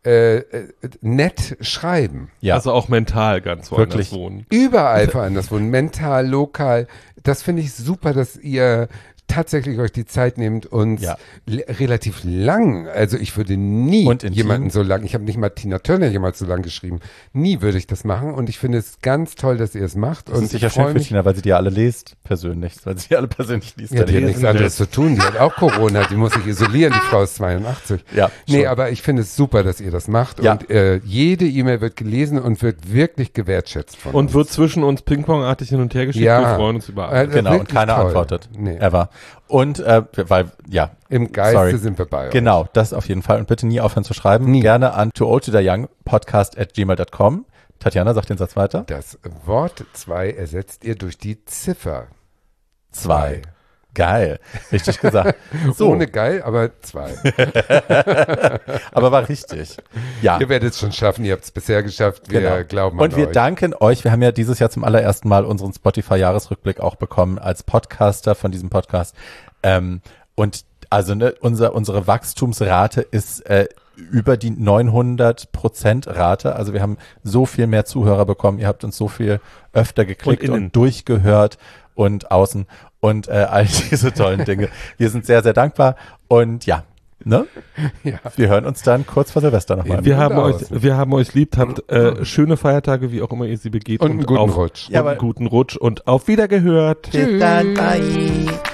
nett schreiben. Ja. Also auch mental ganz woanders wohnen. Überall woanders wohnen, mental, lokal. Das finde ich super, dass ihr tatsächlich euch die Zeit nehmt, uns relativ lang, also ich würde nie jemanden so lang, ich habe nicht mal Tina Turner jemals so lang geschrieben, nie würde ich das machen und ich finde es ganz toll, dass ihr es macht. Das ist sicher schön für Tina, weil sie die alle liest, persönlich, weil sie die alle persönlich liest. Ja, die hat nichts anderes zu tun, die hat auch Corona, die muss sich isolieren, die Frau ist 82. Ja, nee, aber ich finde es super, dass ihr das macht und jede E-Mail wird gelesen und wird wirklich gewertschätzt von uns. Und wird zwischen uns Ping-Pong-artig hin und her geschickt, wir freuen uns über alles. Genau, und keiner antwortet. Nee. Ever. Und im Geiste sind wir bei euch. Genau, das auf jeden Fall. Und bitte nie aufhören zu schreiben. Nie. Gerne an tooltotheyoungpodcast@gmail.com. Tatjana, sag den Satz weiter. Das Wort 2 ersetzt ihr durch die Ziffer 2. Geil. Richtig gesagt. So. Ohne geil, aber 2. Aber war richtig. Ja. Ihr werdet es schon schaffen. Ihr habt es bisher geschafft. Wir glauben an euch. Und wir danken euch. Wir haben ja dieses Jahr zum allerersten Mal unseren Spotify-Jahresrückblick auch bekommen als Podcaster von diesem Podcast. Und also unsere Wachstumsrate ist über die 900% Rate. Also wir haben so viel mehr Zuhörer bekommen. Ihr habt uns so viel öfter geklickt und durchgehört und außen und all diese tollen Dinge. Wir sind sehr, sehr dankbar und ja. Ne? Ja. Wir hören uns dann kurz vor Silvester nochmal. Wir haben euch lieb, habt schöne Feiertage, wie auch immer ihr sie begeht. Und einen guten Rutsch. Und einen guten Rutsch und auf Wiedergehört. Bis dann, bye.